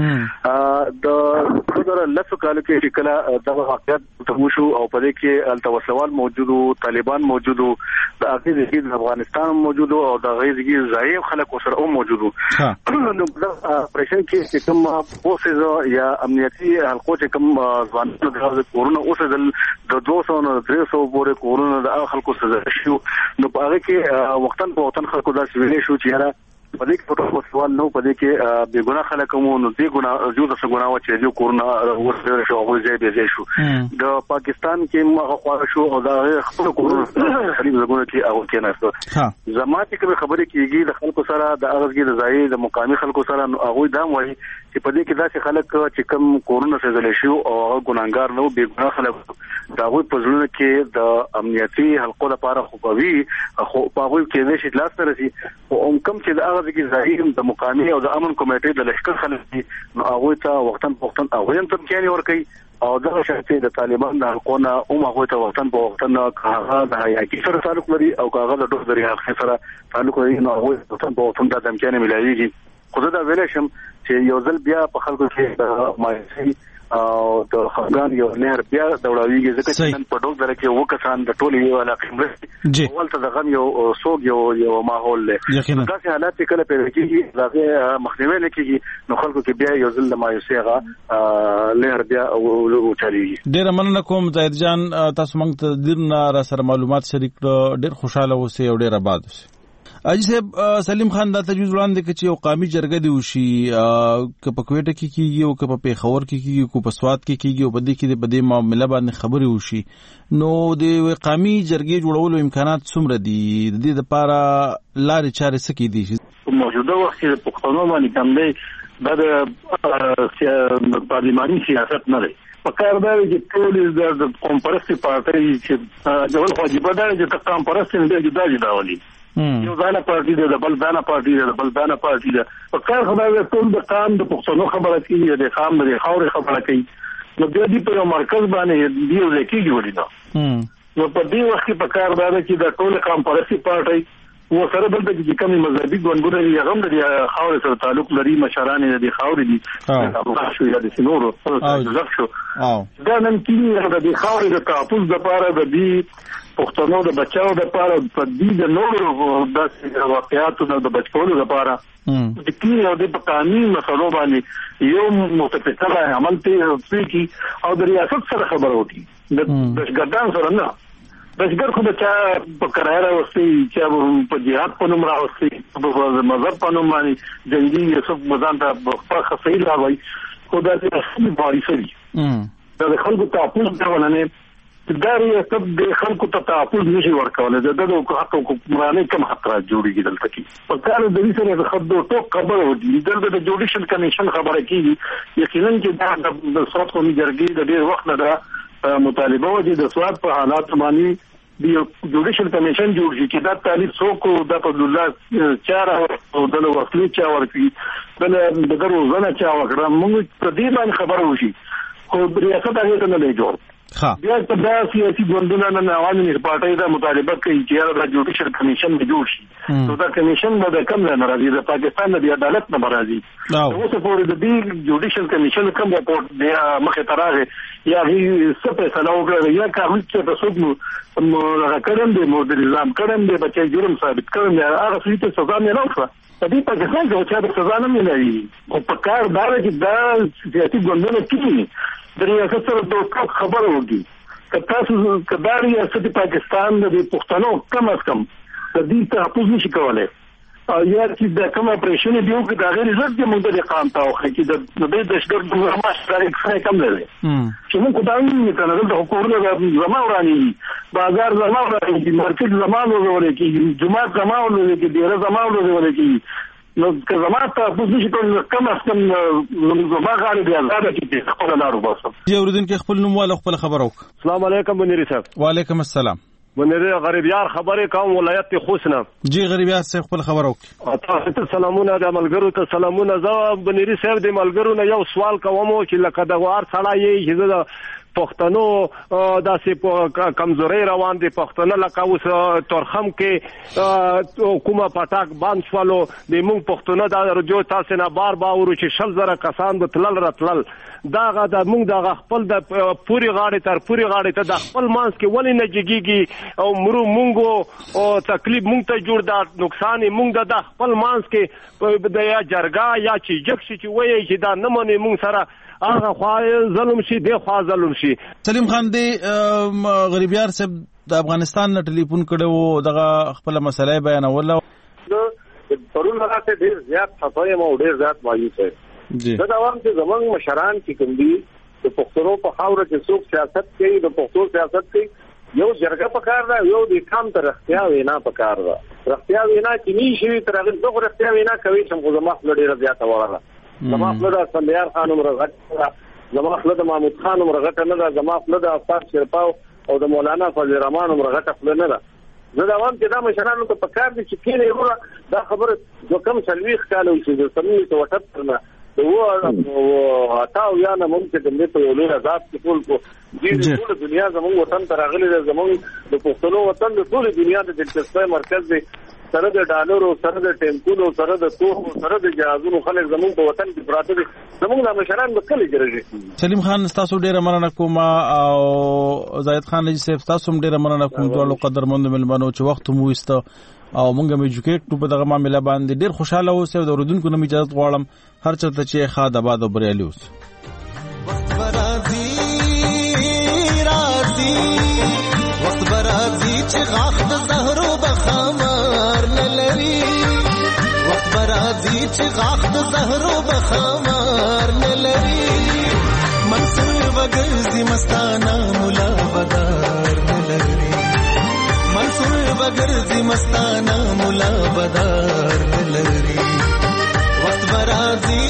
Speaker 2: لګي د خبره لاسو کال کې چې کله دا واقعیت تموشو او په دې کې التوسوال موجودو طالبان موجودو د اخیری د افغانستان موجودو او د غیري ځای خلک سره موجودو نو دا پرشن کې چې کوم پوسټ یا امنیتي حلقو چې کوم ځوانانو د کورونا اوس د 200 نه 300 پورې کورونا د خلکو سره شو نو په هغه کې وختن په وطن خلکو دا ویلې شو چې یاره په دې کې په سوال نو په دې کې به ګناه خلک مو نو دې ګناه جو د څه ګناه و چې جو کورونا ورسره شو او ځای به ځای شو د پاکستان کې هغه خو شو او دا خپل کورونا خلیب زګونه کې هغه کې نه زما چې کوم خبرې کیږي د خلکو سره د اغزګي د ځای د مقامي خلکو سره هغه دا وایي چې په دې کې داسې خلک چې کوم کورونا څخه ځل شو او هغه ګناګار نو به ګناه خلک دا غوي په ځلونه کې د امنیتي حلقو لپاره خوبوي خو په هغه کې نشي لاس راسي او کم چې د اغزګي ځای د مقامي او د امن کمیټې د لشکر خلک نو هغه ته وختن هغه هم تمکینی ورکي او دغه شخصي د طالبان د حقونه او هغه ته وختن په وختن هغه د حیاکي سره تعلق لري او هغه د ډوډري حق سره تعلق لري نو هغه وختن په وختن د تمکینی ملایږي خو دا ویل شم چې یو ځل بیا په خلکو کې مایسي او د خفګان یو نهر بیا دوړاویږي ځکه چې په ډوګ کې وکسان د ټولي یو علاقې مرستي اولته د غم یو سوق یو ماحول له داسې حالات کله پیدا کیږي هغه مخنیوي نه کیږي نو خلکو کې بیا یو ځل د مایوسیغه نهر بیا او چاليږي.
Speaker 7: ډیر مننه کوم زید جان تاسو موږ ته ډیر را سره معلومات شریک ډیر خوشاله اوسئ او ډیر آباد اوسئ. اجي صاحب سلیم خان دا تجویز وړاندې کړي چې یو قومي جرګه دی وشي که په کوټه کې کیږي او که په پیښور کې کیږي کو په سواد کې کیږي او په دې کې د بده معاملې باندې خبرې وشي نو د قومي جرګې جوړولو امکانات څومره دي د دې لپاره لارې چارې څه کې دي
Speaker 2: موجوده وخت کې په قانون باندې کوم دی د پارلماني سیاست نه دی په کار دا چې ټول د قوم پرستي پارټي چې د ول واجب ده چې قوم پرستي نه جدا جدا ولي یو ځانه پارټي ده بل ځانه پارټي ده بل ځانه پارټي ده په کار خدای ټول د قام د پښتنو خبره کوي د قام د خاورې خبره کوي نو د دې په مرکز باندې دی ځکه جوړی دا نو په دې وخت کې په کار دا چې د ټول قام پرستي پارټي و سره بل د کومي مذهبي ګوندونه یې هم د خاورې سره تعلق لري مشران د خاورې دي هغه شو یا د سينورو ځکه شو دا نن کې د خاورې د تحفظ لپاره د دې پښتنو د بچاو لپاره په دې د نورو د واقعاتو د بچولو لپاره د کې او د قانوني مسلو باندې یو متفقه عمل ته کی او د ریاست سره خبرو کی د ګردان سره نه بشګر خو بچا په کرایره وستي چې په جهاد په نوم راوستي په مذهب په نوم باندې جنگي یوسف مزان ته په خفیل راوي خو دا د خپل باري سړي دا خلکو ته خپل ځوانانه دا ریاست د خلکو ته تحفظ نشي ورکولای د حق او حکمرانۍ کم خطرات جوړیږي دلته کې په کار د دې سره د خدو ټوک خبره ودی دلته د جوډیشل کمیشن خبره کیږي یقینا چې د صوت قومي جرګې د ډېر وخت نه مطالبه ودی د سواد په حالات باندې د جوډیشل کمیشن جوړ شي چې دا تعلیق څوک د په الله چاره او د وسلې چا ورکی د دغه روزنه چا وکړه موږ په دې باندې خبره وشي خو ریاست هغه نه جوړ بیا دا سیاسي ګوندونه نه عوامي پارټي دا مطالبه کوي چې دا جوډیشل کمیشن جوړ شي نو دا کمیشن به کوم نه راځي د پاکستان د عدالت نه راځي اوس په دې جوډیشل کمیشن کوم راپورټ دی مخه تراغه یا هی څه فیصله وکړي یا کوم چې د سود کړم دی مودل نظام کړم دی بچي جرم ثابت کړم دی هغه څه ته سزا نه راوړه په دې پاکستان کې چې د سزا نه ملي او په کار دا چې دا سیاسي ګوندونه کوي د ریاست سره د خبرو وږي که تاسو کداري ریاست پاکستان د پښتنو کم از کم د دې تحفظ نشي کولای او یا چې د کوم اپریشن دیو کې د غیر ضد د مونږ د قانون ته خو چې د دې دشګر د ماشرای څخه کم دی چې موږ دا نه کنه د حکومت د زما ورانی بازار زما ورانی مارکیټ زما ورولې کې جمعه زما ورولې کې ډیره زما ورولې کې نو که زما ته پوښتنه شي ټول کم از کم زما غاړه دی آزاد کې خپل لارو باسم
Speaker 7: یو ورودن کې خپل نوم والا خپل خبرو
Speaker 8: السلام علیکم منیر صاحب
Speaker 7: وعلیکم السلام
Speaker 8: منیر غریبیار خبره کوم ولایت خوسنه
Speaker 7: جی غریبیار صاحب خپل خبرو
Speaker 8: تاسو ته سلامونه د عملګرو ته سلامونه زه منیر صاحب د عملګرو نه یو سوال کوم چې لکه د وار سړی یې چې پښتنو داسې کمزوري روان دي پښتنه لکه اوس تورخم کې حکومت پټاک باندې شوالو د موږ پښتنه د رجو تاسو نه بار باور چې شل زره کسان د تلل راتلل داغه د موږ د خپل د پوری غاړې تر پوری غاړې ته د خپل مانس کې ولې نه جګيږي او مرو موږ او تکلیف موږ ته جوړ دا نقصان موږ د خپل مانس کې د یا جرګه یا چې جګ شي چې وایي چې دا نه مونږ موږ سره هغه خوا ظلم شي دی خوا ظلم شي
Speaker 7: سلیم خان دی غریبیار صاحب د افغانستان نه ټلیفون کړو دغه خپل مسله بیانول
Speaker 8: پرون راته ډیر زیات خفای مو ډیر زیات مایوس
Speaker 7: جی
Speaker 8: دا عوام چې زمونږ مشران چې کوم دي د پښتنو په خاوره کې څوک سیاست کوي د پښتو سیاست کوي یو جرګه په کار ده یو د کام تر اختیا وینا په کار ده اختیا وینا چې ني شي تر هغه دغه اختیا وینا کوي چې موږ زموږ ډیر زیات وره زما خپل د سندیار خانم رغټ زما خپل د محمود خانم رغټ نه ده زما خپل د افاق شرپاو او د مولانا فضل الرحمن رغټ خپل نه ده زه دا وایم چې دا مشرانو ته پکار دي چې کینه وره دا خبره د کم سلويخ کال وشي د سمې ته وټپ نه او تاو یا نه ممکن د دې په یو لوی آزاد ټول کو دې ټول دنیا زموږ وطن ته راغلي زموږ د پښتنو وطن د ټول دنیا د دلچسپۍ مرکز دی سره د ډالرو سره د ټینکونو سره د توغو سره د جهازونو خلک زموږ په وطن کې پراته دي زموږ د مشران به کله ګرځي
Speaker 7: سلیم خان تاسو ډیره مننه کوم او زاید خان نجی صاحب تاسو هم ډیره مننه کوم ټول قدرمند ملمنو چې وخت مو است او موږ مې جوکیټ په دغه معاملې باندې ډیر خوشاله اوسه او د اوردونکو نوم اجازه غواړم هر چرته چې خاد آباد او بریالي اوس
Speaker 9: وخت برازي رازي وخت برازي چې غاخ د زهرو بخمار نلري وخت برازي چې غاخ د زهرو بخمار نلري منصور وګرځي مستانه مولا بدار نلري منصور وګرځي مستانه مولا بدار نلري وخت برازي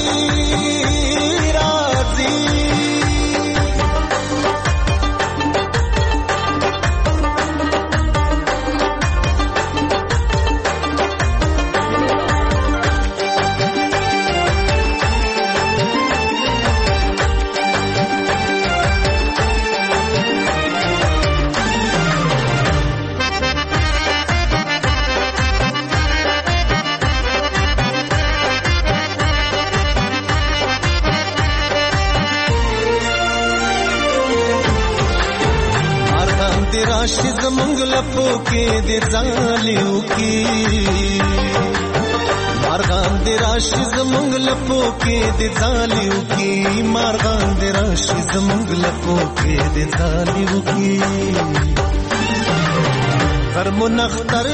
Speaker 9: رازي راشي زمونږ لپو کې د ځالیو کې مارغان د راشي زمونږ لپو کې د ځالیو کې مارغان د راشي زمونږ لپو کې د ځالیو کې غرمو نختر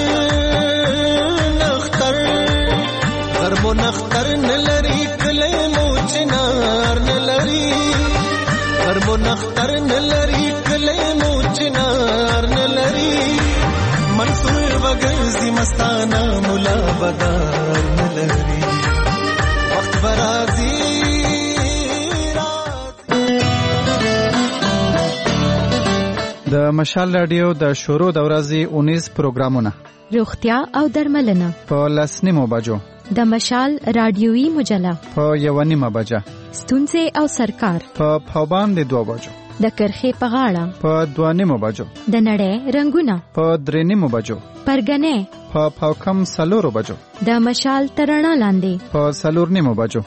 Speaker 9: نختر غرمو نختر نلري کله مو چنار نلري غرمو نختر نلري کله مو چنار مستانه مولا بدار نلري وخت برازي
Speaker 10: د مشال رادیو د شروع د ورځې 19 پروګرامونه
Speaker 5: روغتیا او درملنه
Speaker 10: په 10:09 بجو
Speaker 5: د مشال رادیوي مجله
Speaker 10: په 1:09 بجه
Speaker 5: ستونزې او سرکار
Speaker 10: په پاوبان د 2 بجو
Speaker 5: د کرخې په غاړه
Speaker 10: په 2:09 بجو
Speaker 5: د نړۍ رنگونه
Speaker 10: په 3:09 بجو
Speaker 5: پرګنې
Speaker 10: په پاوکم 4 بجو
Speaker 5: د مشال ترڼا لاندې
Speaker 10: په 4:09 بجو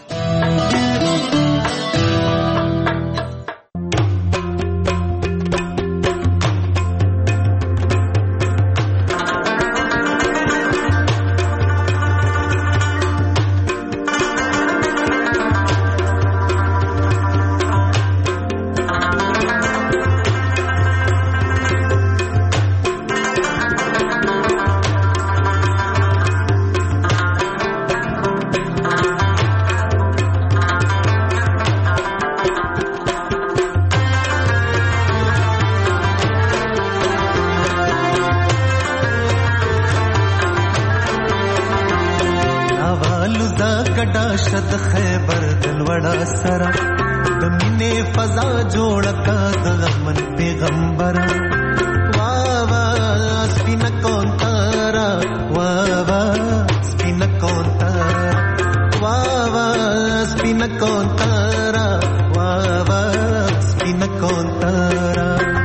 Speaker 9: شد خیبر دلوڑا سرا دمینه فضا جوړ کا د غمن پیغمبر وا وا سپین کونتارا وا وا سپین کونتارا وا وا سپین کونتارا وا وا سپین کونتارا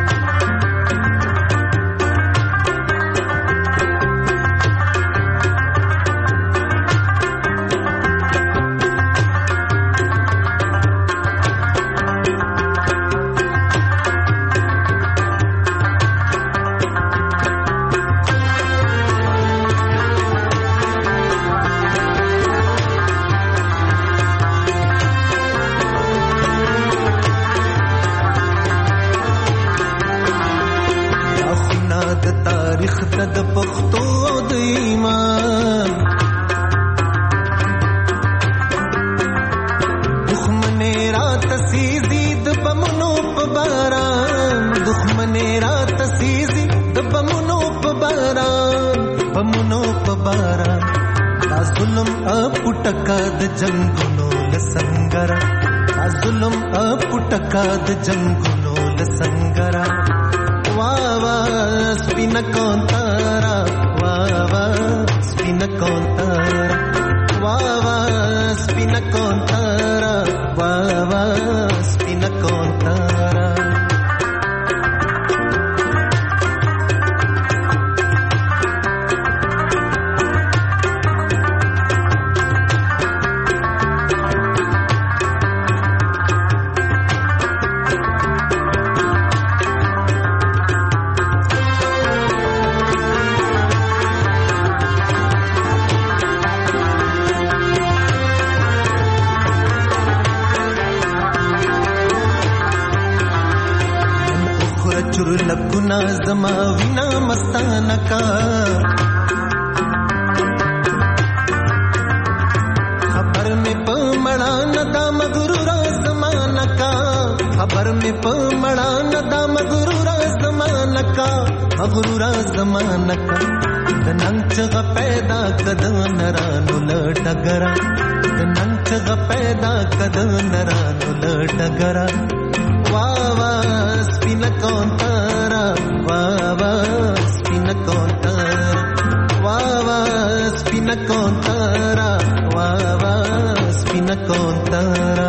Speaker 9: د پښتو د ایمان دښمنه رات سيزي د بمنو په باران دښمنه رات سيزي د بمنو په باران بمنو په باران دا ظلم اپټکا د جنگونو لسنګرا دا ظلم اپټکا د جنگونو لسنګرا وا وا سپین کونتارا وا وا سپین کونتارا وا وا سپین کونتارا وا وا سپین کونتارا لکنا زما وینا مستانه کا خبر میں پمڑا ندا مغرور زمانہ کا خبر میں پمڑا ندا مغرور زمانہ کا مغرور زمانہ کا دننچ غ پیدا کد نرانو لډګرا دننچ غ پیدا کد نرانو لډګرا وا وا سپین کونتارا وا وا سپین کونتارا وا وا سپین کونتارا وا وا سپین کونتارا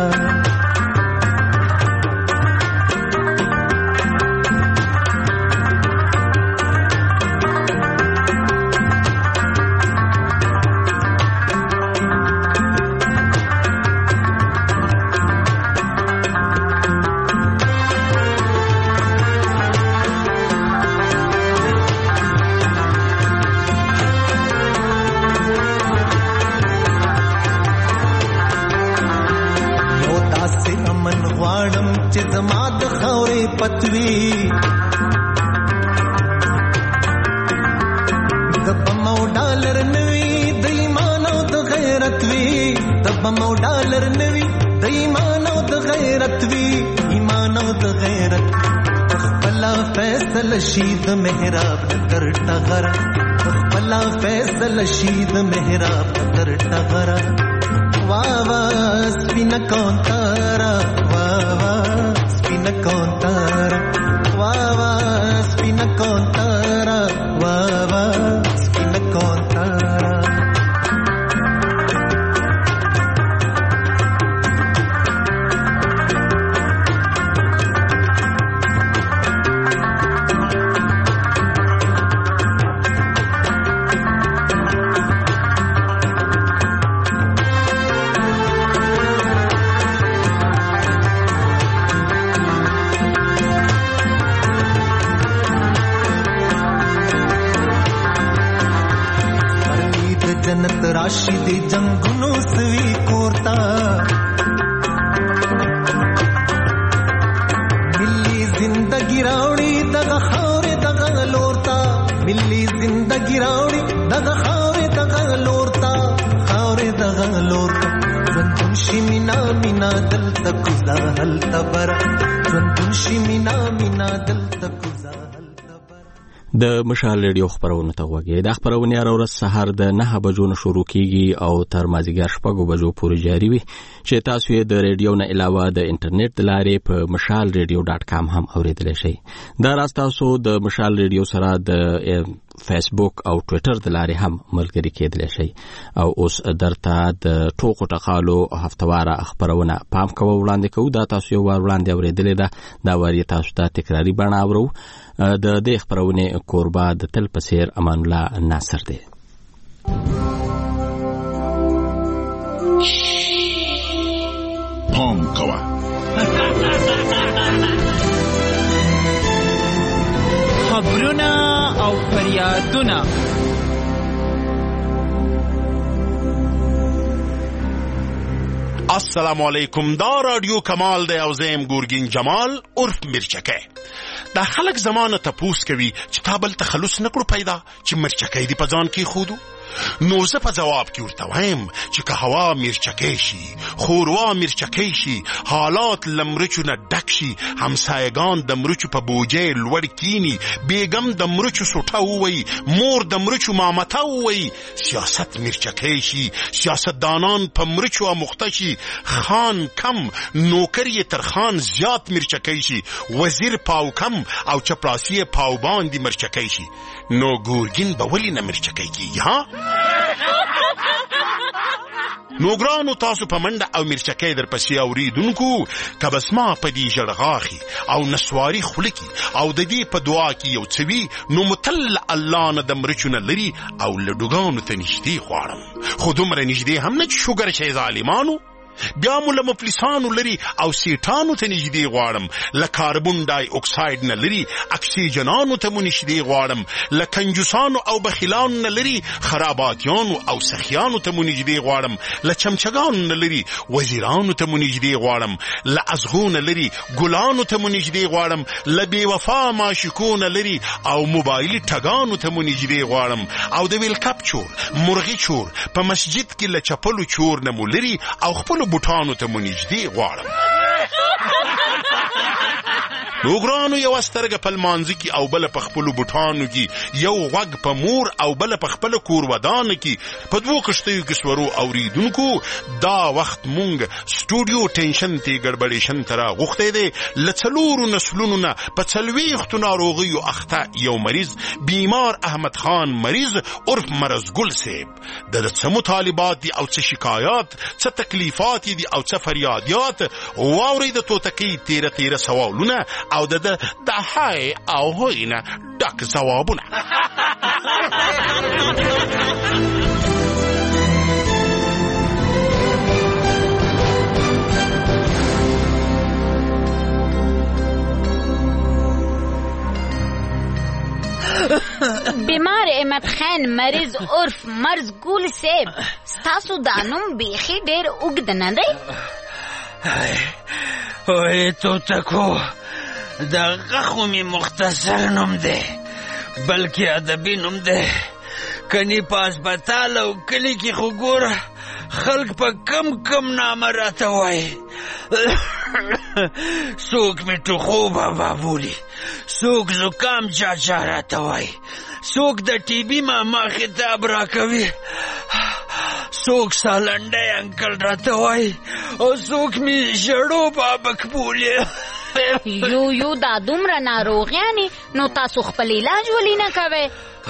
Speaker 9: چې زما د خورې پتوي د بمو ډالر نوي د ایمان او د غیرت وی د بمو ډالر نوي د ایمان او د غیرت وی ایمان او د غیرت خپل فیصله شي د محراب تر ټغر بلا فیصل شید مهرا پتر ټغرا وا وا سپینا کونتارا وا وا سپینا کونتارا وا وا سپینا کونتارا وا وا سپینا کونتارا जन्नत राशि दे जंगुनो सवी कोरता मिली जिंदगी रावड़ी दगा खावरे दगा लोरता मिली जिंदगी रावड़ी दगा खावरे दगा लोरता खावरे दगा लोरता जंतुनशी मिना मिना दल तकुजा हल तबरा जंतुनशी मिना मिना दल तकुजा
Speaker 11: د مشال ریډیو خبرونه ته وګورئ. د خبرونه هر ورځ سهار د 9 بجو نه شروع کیږي او تر مازیګر 6 بجو پورې جاری وي چې تاسو یې د ریډیو نه علاوه د انټرنیټ د لارې په mashalradio.com هم اوریدلی شئ. دا راز تاسو د مشال ریډیو سره د فیسبوک او ټوئیټر د لارې هم ملګری کېدلی شئ. او اوس درته د ټوکو ټقالو هفتواره خبرونه پام کوو وړاندې کوو. دا تاسو یو وار وړاندې اوریدلې ده، دا واری تاسو ته تکراری بڼه اورو. د دې خبرونه کوربه د تل پسیر امان الله ناصر دی.
Speaker 12: پام کوه
Speaker 13: خبرونه او فریادونه
Speaker 12: السلام علیکم. دا رادیو کمال دی او زیم ګورګین جمال عرف مرچکه. دا خلک زمانه تپوس کوي چې تابل تخلص نکړو پیدا چې مرچکه دی په ځان کې خودو. نو زه په جواب کې ورته وایم چې که هوا مرچکه شي، خوروا مرچکه شي، حالات لمرچو نه ډک شي، همسایگان د مرچو په بوجه لوړ کینی، بیگم د مرچو سوټه ووي، مور د مرچو مامته ووي، سیاست مرچکه شي، سیاستدانان په مرچو اموخته شي، خان کم نوکر یې تر خان زیات مرچکه شي، وزیر پاو کم او چپراسی پاو باندې مرچکه شي. نو ګورګین به ولې نه مرچکه کیږي ها؟ نو ګرانو تاسو په منډه او مرچکه در پسې اوریدونکو که بس ما په دې ژړغاخي او نسواري خلکی او د دې په دعا کې یو څوي نو متل الله نه د مرچو نه لري او لډوګانو ته نږدې غواړم. خو دومره نږدې هم نه چې شوګر شي ظالمانو، بیا مو له مفلسانو لري او سیټانو ته نږدې غواړم، له کاربون ډای اکساید نه لري اکسیجنانو ته مو نږدې غواړم، له کنجوسانو او بخیلانو نه لري خراباتیانو او سخیانو ته مو نږدې غواړم، له چمچګانو نه لري وزیرانو ته مو نږدې غواړم، له ازغو نه لري ګلانو ته مو نږدې غواړم، له بې وفا معشوقو نه لري او موبایلي ټګانو ته مو نږدې غواړم، او د ویلکپ چور، مرغي چور، په مسجد کې له چپلو چور نه مو لري او خپلو بوټانو ته مو نږدې غواړم. وګرانو یو سترګه په لمانځه کې او بل په خپلو بوټانو کې، یو غوږ په مور او بل په خپل کور ودانه کې، په دوو کښتیو کې سورو اوریدونکو دا وخت مونږ سټوډیو ټینشن ته ګډوډیشن تر غوښته دي. لڅلورو نسلونو نه په څلويختو ناروغیو اخته یو مریض بیمار احمد خان مریض عرف مرز ګل صاحب د څه مطالبات دي او څه شکایات، څه تکلیفات دي او څه فریادات واوري د توتکی تیره سوالونه او د های او هوینه ډک ځوابونه.
Speaker 14: بیمار احمد خان مریض عرف مرز ګل صاحب، ستاسو دا نوم بیخي ډېر اوږد نه دی؟
Speaker 15: اوه توتکو دغه خو مې مختصر نوم دی بلکې ادبي نوم دی. کني په هسپتال او کلي کې خو ګوره خلک په کم نامه راته وایي. څوک مې ټوخو بابا بولي، څوک زکام چاچا راته وایي، څوک د ټي بي ماما خطاب راکوي، څوک سالنډی انکل راته وایي، او څوک مې ژړو بابک بولي.
Speaker 14: یو دا دومره ناروغیانې، نو تاسو خپل علاج ولې نه کوئ؟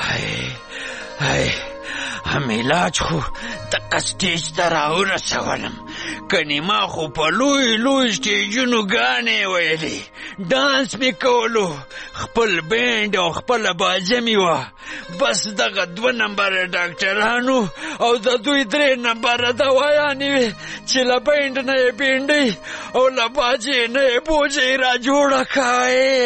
Speaker 15: هم علاج خو دقه سټیج ته راورسولم، کنې ما خو په لوی سټیجونو ګانې ویلې، ډانس مې کولو، خپل بینډ او خپله باجه مې وه. بس دغه 2 نمبره ډاکټرانو او د دوی 3 نمبره دوايانې وې چې له بینډ نه یې بینډۍ او له باجې نه یې بوجۍ را جوړه کړې.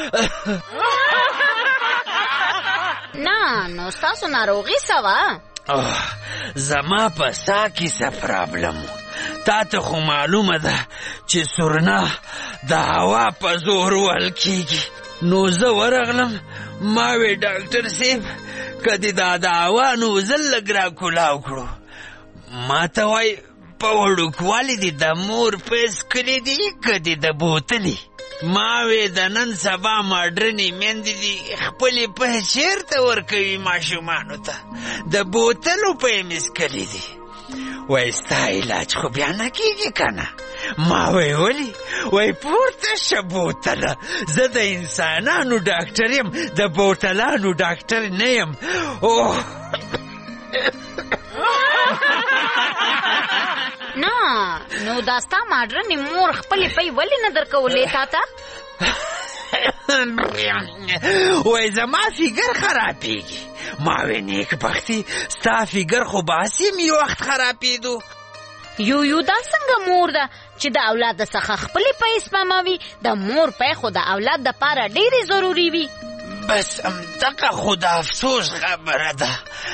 Speaker 14: نه نو ستاسو ناروغي څه وه؟
Speaker 15: زما په سا کې څه پرابلم و. تا ته خو معلومه ده چې سورنا د هوا په زور وهل کېږي. نو زه ورغلم، ما وی ډاکټر صاحب که دې دا د هوا نوزل لږ راکولاو کړو. ما ته وایي په وړوکوالي دې د مور پیس کړي دي که دې د بوتلي؟ ما وی د نن سبا ماډرنې میندې دي خپلې پیسې چېرته ورکوي ماشومانو ته؟ د بوتلو پیسې مسکلي دي. وای ستا علاج خو بیا نه کېږي که نه؟ ما وی ولې؟ وای پورته شه بوتله، زه د انسانانو ډاکټر یم، د بوتلانو ډاکټر نه یم.
Speaker 14: نه نو دا ستا ماډرنې مور خپلې پۍ ولې نه درکولې تا ته؟
Speaker 15: وای زما فیګر خرابېږي. ما وی نیک بختي ستا فیګر خو باسي مې وخت خرابېدو.
Speaker 14: یو دا څنګه مور ده چې د اولاد څخه خپلې پۍ سپموي؟ د مور پۍ خو د اولاد دپاره ډېرې ضروري وي.
Speaker 15: بس همدغه خو د افسوس خبره ده.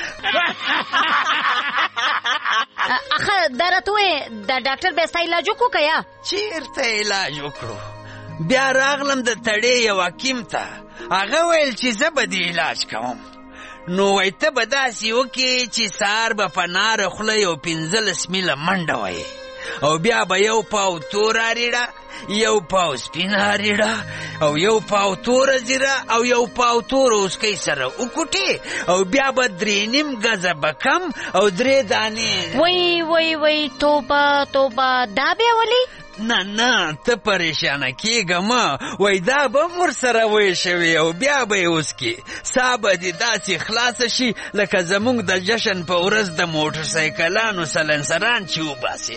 Speaker 14: اخه دا راته وایې د ډاکټر بیا ستا علاج وکړو که یا؟
Speaker 15: چېرته علاج وکړو؟ بیا راغلم د تړې یو حکیم ته، هغه ویل چې زه به دې علاج کوم. نو وای ته به داسې وکړې چې سهار به په ناره خوله یو 15 میله منډه وایې، او بیا به یو پاو تور اریړه، یو پاو سپین اریړه، او یو پاو توره زیره، او یو پاو تور اوسکۍ سره وکوټې، او بیا به 3.5 ګزه بکم او 3 دانې.
Speaker 14: وای توبه دا بیا ولې؟
Speaker 15: نه ته پریشانه کېږه مه. وای دا به م ورسره ویشوي او بیا به یې وسکي. سا به دې داسې خلاصه شي لکه زموږ د جشن په ورځ د موټرسایکلانو سلنسران چې وباسي.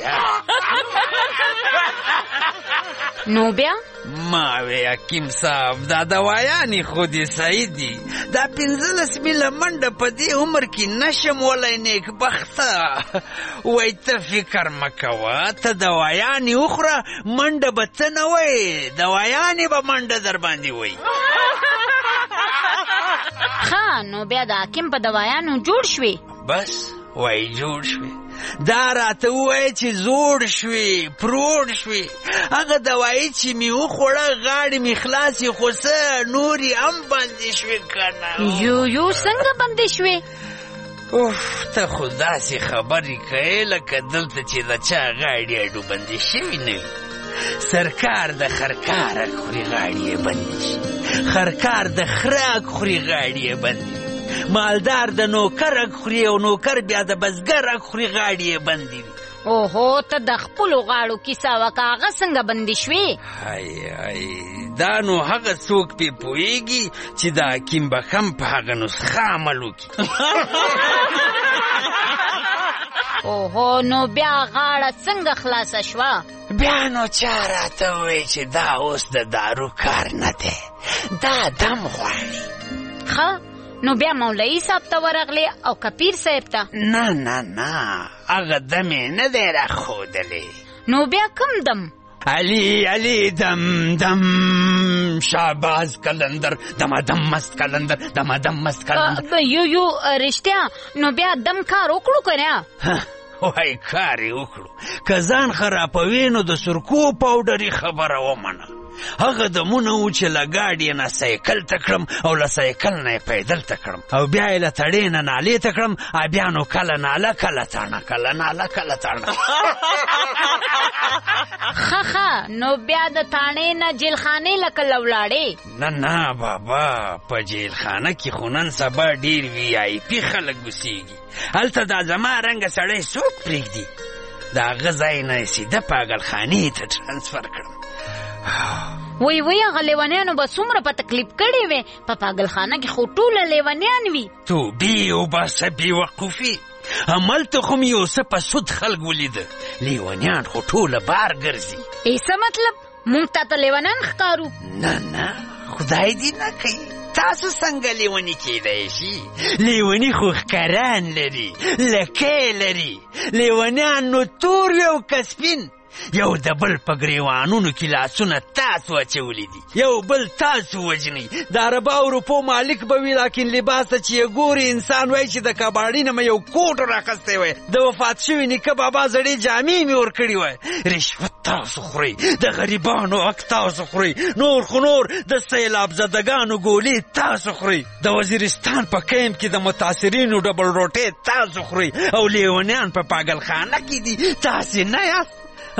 Speaker 14: نو بیا؟
Speaker 15: ما وی حکیم صاحب دا دوايانې خو دې صحیح دي، دا 15 میله منډه په دې عمر کې نشم ولی نیک بخته. وای ته فکر مه کوه، ته دوايانې وخوره، منډه به ته نه وی، دوايانې به منډه در باندې وی.
Speaker 14: ښه نو بیا د حکیم په دوايانو جوړ شوې؟
Speaker 15: بس وای جوړ شوې. دا راته ووایه چې زوړ شوې، پروړ شوې. هغه دوایي چې مې وخوړه غاړې مې خلاصې، خو څه نورې هم بندې شوې که نه؟
Speaker 14: یو څنګه بندې شوې؟
Speaker 15: ته خو داسې خبرې کوې لکه دلته چې د چا غاړې اډو بندې شوي نه وي. سرکار د خرکار اک خوري غاړې یې بندې شي، خرکار د خره اک خوري غاړې یې بندې، مالدار د نوکر اک خوري او نوکر بیا د بزګر اک خوري غاړې یې بندې وي.
Speaker 14: اوهو ته د خپلو غاړو کیسه وکړه، هغه څنګه بندې شوې؟
Speaker 15: دا نو هغه څوک پې پوهېږي چې د حکیم بخم په هغه نسخه عمل وکړي.
Speaker 14: اوهو نو بیا غاړه څنګه خلاصه شوه؟
Speaker 15: بیا نو چا راته ووایي چې دا اوس د دارو کار نه دی، دا دم غواړي.
Speaker 14: ښه نو بیا مولوي صاحب ته ورغلې او کپیر صاحب ته؟
Speaker 15: نه هغه دم یې نه دی راښودلی.
Speaker 14: نو بیا کوم دم؟
Speaker 15: علی دم شهباز کلندر دمدم مست کلندر دمدم مست کلندر.
Speaker 14: یو رښتیا نو بیا دم کار وکړو که نه؟
Speaker 15: وای کار یې وکړو، که ځان خرابوي نو د سرکو پاوډري خبره ومنه. هغه دمونه و چې له ګاډي نه سایکل ته کړم او له سایکل نه یې پیدل ته کړم او بیا یې له تړې نه نالې ته کړم بیا نو کله ناله کله تاڼه کله ناله کله تاڼه
Speaker 14: ښه نو بیا د تاڼې نه جیلخانې لکه لولاړې
Speaker 15: نه بابا په جیلخانه کې خو نن سبا ډېر وی آی پي خلک اوسېږي هلته دا زما رنګه سړی څوک پرېږدي د هغه ځای نه یې سیده پاګلخانې ته ټرانسفر کړم
Speaker 14: وی هغه لیونیانو به څومره په تکلیف کړې وې په پاګلخانه کې خو ټوله لیونیان وي
Speaker 15: توبې وباسه بېوقوفي هملته خو مې یو څه په سود خلک ولیده لیونیان خو ټوله بار ګرځي
Speaker 14: څه مطلب موږ تا ته لیونیان ښکارو
Speaker 15: نه خدای دې نه کوي تاسو څنګه لیونی کېدای شي لیونی خو ښکاران لري لکۍ لري لیونیان نو تور وي او که سپین یو د بل په ګریوانونو کې لاسونه تاسو اچولی دي یو بل تاسو وژنئ د عربا اروپو مالک به وي لاکن لباس ته چې یې ګوري انسان وایي چې د کباړي نه مې یو کوټ راخستی وی د وفات شوي نیکه بابا زړې جامې مې ورکړي وی رشوت تاسو خورئ د غریبانو حق تاسو خورئ نور خو نور د سیلاب زدګانو ګولې تاسو خورئ د وزیرستان په کیمپ کې د متاثرینو ډبل روټۍ تاسو خورئ او لیونیان په پاګلخانه کې دي تاسې نه یاست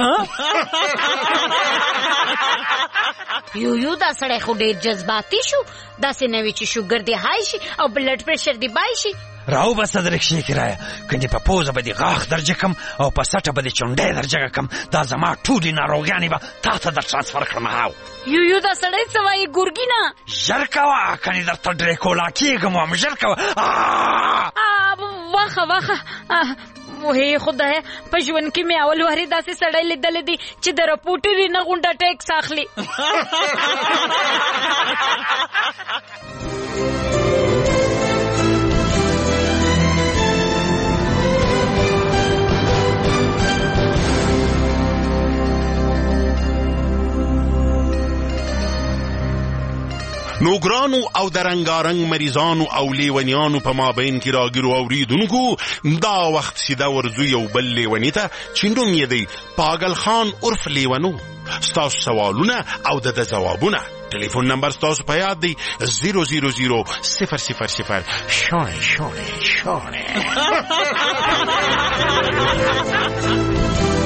Speaker 14: یو دا سړی خو ډېر جذباتي شو داسې نه وي چې شوګر دې های شي او بلډ پریشر دې بای شي
Speaker 15: راو بس د رکشې کرایه کنې په پوزه به دې غاښ درجه کم او په سټه به دې چونډۍ درجه کم دا زما ټولې ناروغیانې به تا ته در ټرانسفر کړم هاو
Speaker 14: یو دا سړی څه وایي ګورګینه
Speaker 15: ژر کوه کنې درته ډریکولا کېږم وم ژر کوه
Speaker 14: واخه وهې خدایه په ژوند کې مې اول وارې داسې سړی لیدلی دی چې د رپوټري نه غونډه ټیکس اخلي
Speaker 12: نوګرانو او د رنګارنګ مریضانو او لیونیانو په مابین کې راګیرو اوریدونکو دا وخت سیده ورځو یو بل لیوني ته چې نوم یې دی پاگل خان عرف لیونو ستاسو سوالونه او د ځوابونه ټلیفون نمبر ستاسو په یاد دی 000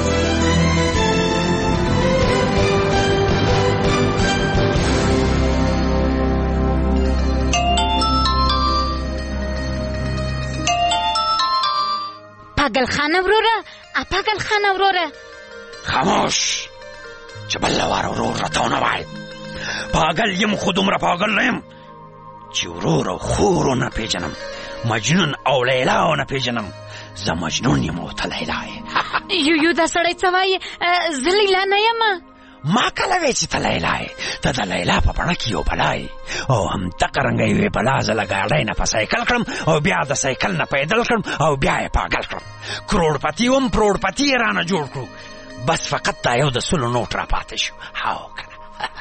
Speaker 14: پاگل خانه وروره
Speaker 15: خاموش چې بل وار ورور راته ونه وایي پاگل یم خو دومره پاگل نه یم چې ورور او خور ونه پیژنم مجنون او لیلا ونه پیژنم زه مجنون یم او ته لیلا یې
Speaker 14: یو دا سړی څه وایي زه لیلا نه یم
Speaker 15: ما کله وی چې ته لیلا یې ته د لیلا په بڼه کې یو بلا یې او همدغه رنګه یوې بلا زه له ګاډۍ نه په سایکل کړم او بیا د سایکل نه پیدل کړم او بیا یې پاگل کړم کروڑپتی وم پروڑپتی یې رانه جوړ کړو بس فقط دا یو د سلو نوټ را پاتې شو هاو کنه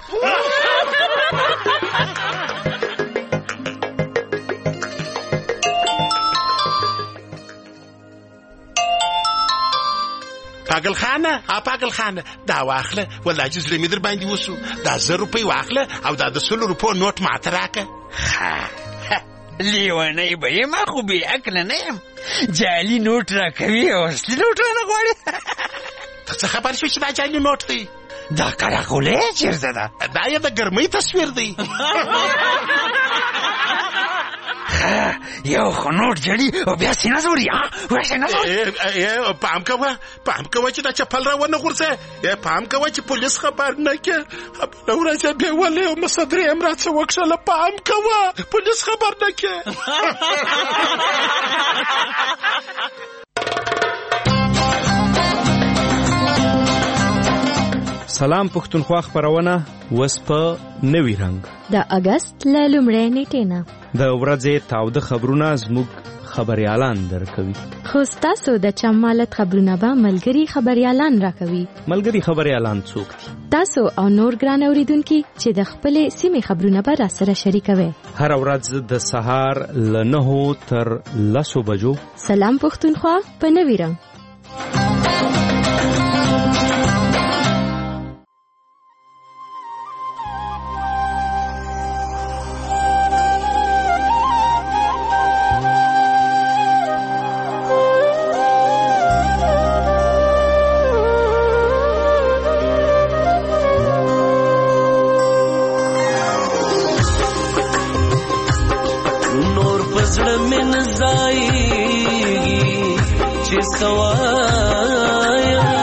Speaker 12: پاگل خانه دا واخله والله چې زړه مې در باندې وسو دا 1000 روپۍ واخله او دا د 100 روپو نوټ ماته راکه
Speaker 15: لیونی به یم خو بې عقله نه یم جعلي نوټ راکوي او اصلي نوټ رانه غواړي
Speaker 12: ته څه خبر شوې چې دا جعلي نوټ دی
Speaker 15: دا کراغولې چېرته ده
Speaker 12: دا یې د ګرمۍ تصویر دی
Speaker 15: یو خو نوټ جړي او بیا سینه زوري
Speaker 12: پام کوه چې دا چپل را ونه غورځه پام کوه چې پولیس خبر نه کړي بله ورځ بیا ولې او مصدرې هم راڅه وکښله پام کوه پولیس خبر نه کړي
Speaker 16: سلام پښتونخوا خبرونه وس په نوي رنګ
Speaker 5: د اگست له لومړۍ نیټې نه
Speaker 16: د ورځې تاوده خبرونه زموږ خبريالان درکوي
Speaker 5: خو ستاسو د چمالت خبرونه به ملګری خبريالان راکوي
Speaker 16: ملګری خبريالان څوک دي
Speaker 5: تاسو او نور ګران اوریدونکو چې د خپل سیمې خبرونه به را سره شریکوي
Speaker 16: هر ورځ د سهار له 9 تر 10 بجو
Speaker 5: سلام پښتونخوا په نوي رنګ
Speaker 9: ځایږي چې سوایم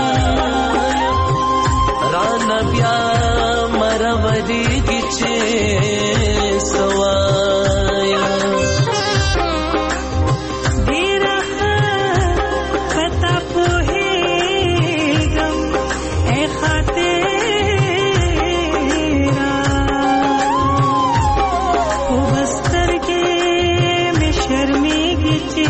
Speaker 9: رانه بیا مرودېږي چې سوایم
Speaker 17: ډېره ښه پته پوهېږم ای خاطره خو بسترګې مې شرمېږي چې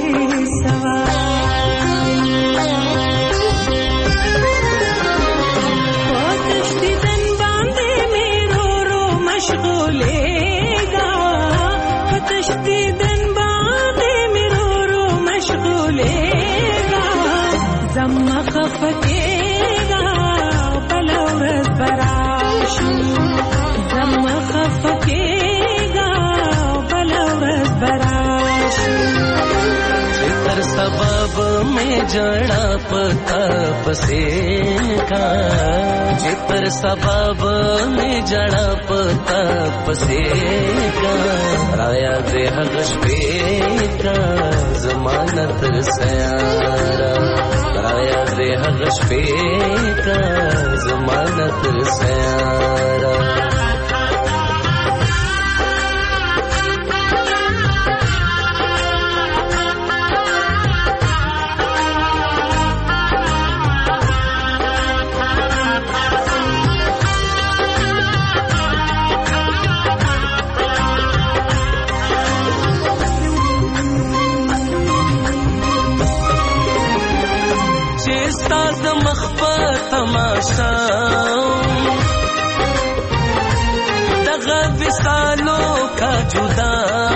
Speaker 17: خفکیگا بلا ورځ براشي زما خفکیگا بلا ورځ براشي
Speaker 9: تر سبب میں جڑا پتا پسے کا تر سبب میں جڑا پتا پسے کا رایا دے حغش پہ کا ضمانت سیارا رایا دے حغش پہ کا ضمانت سیارا تماشا دغه وصالو کا جدا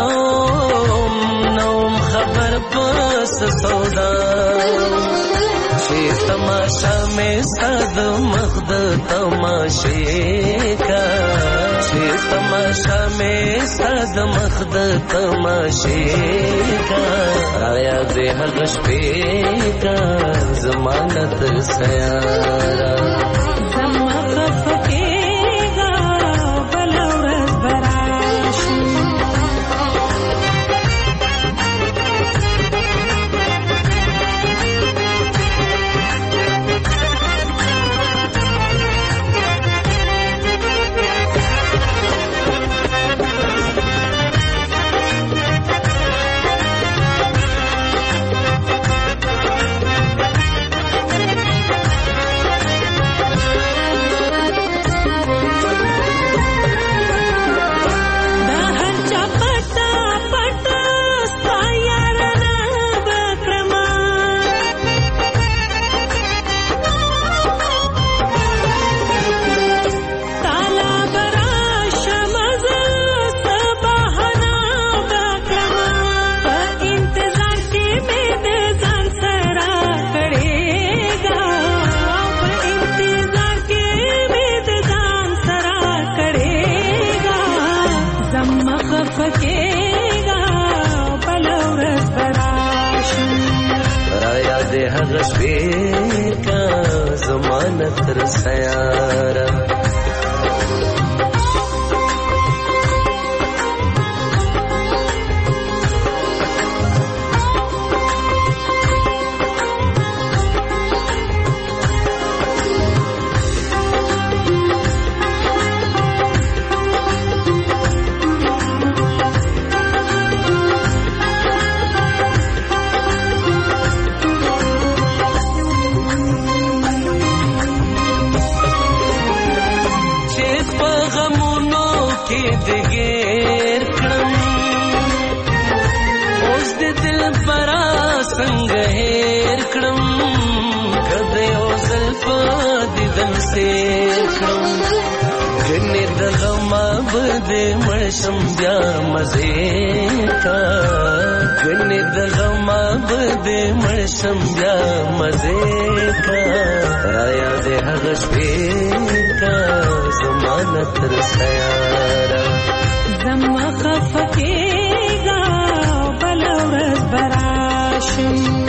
Speaker 9: نوم خبر پس سودا چې تماشا میں صد مخد تماشے کا چې تماشا میں صد مخد تماشے کا رایا دے حغش پہ کا ضمانت سیارا
Speaker 17: زما خفکیگا بلا ورځ براشي
Speaker 9: حغش پہ کا ضمانت سیارا دے مشم بیا مزے کا گنے دغما بدے مشم بیا مزے کا رایا دے حغش پہ کا ضمانت سیارا
Speaker 17: زما خفکیگا بلا ورځ براشي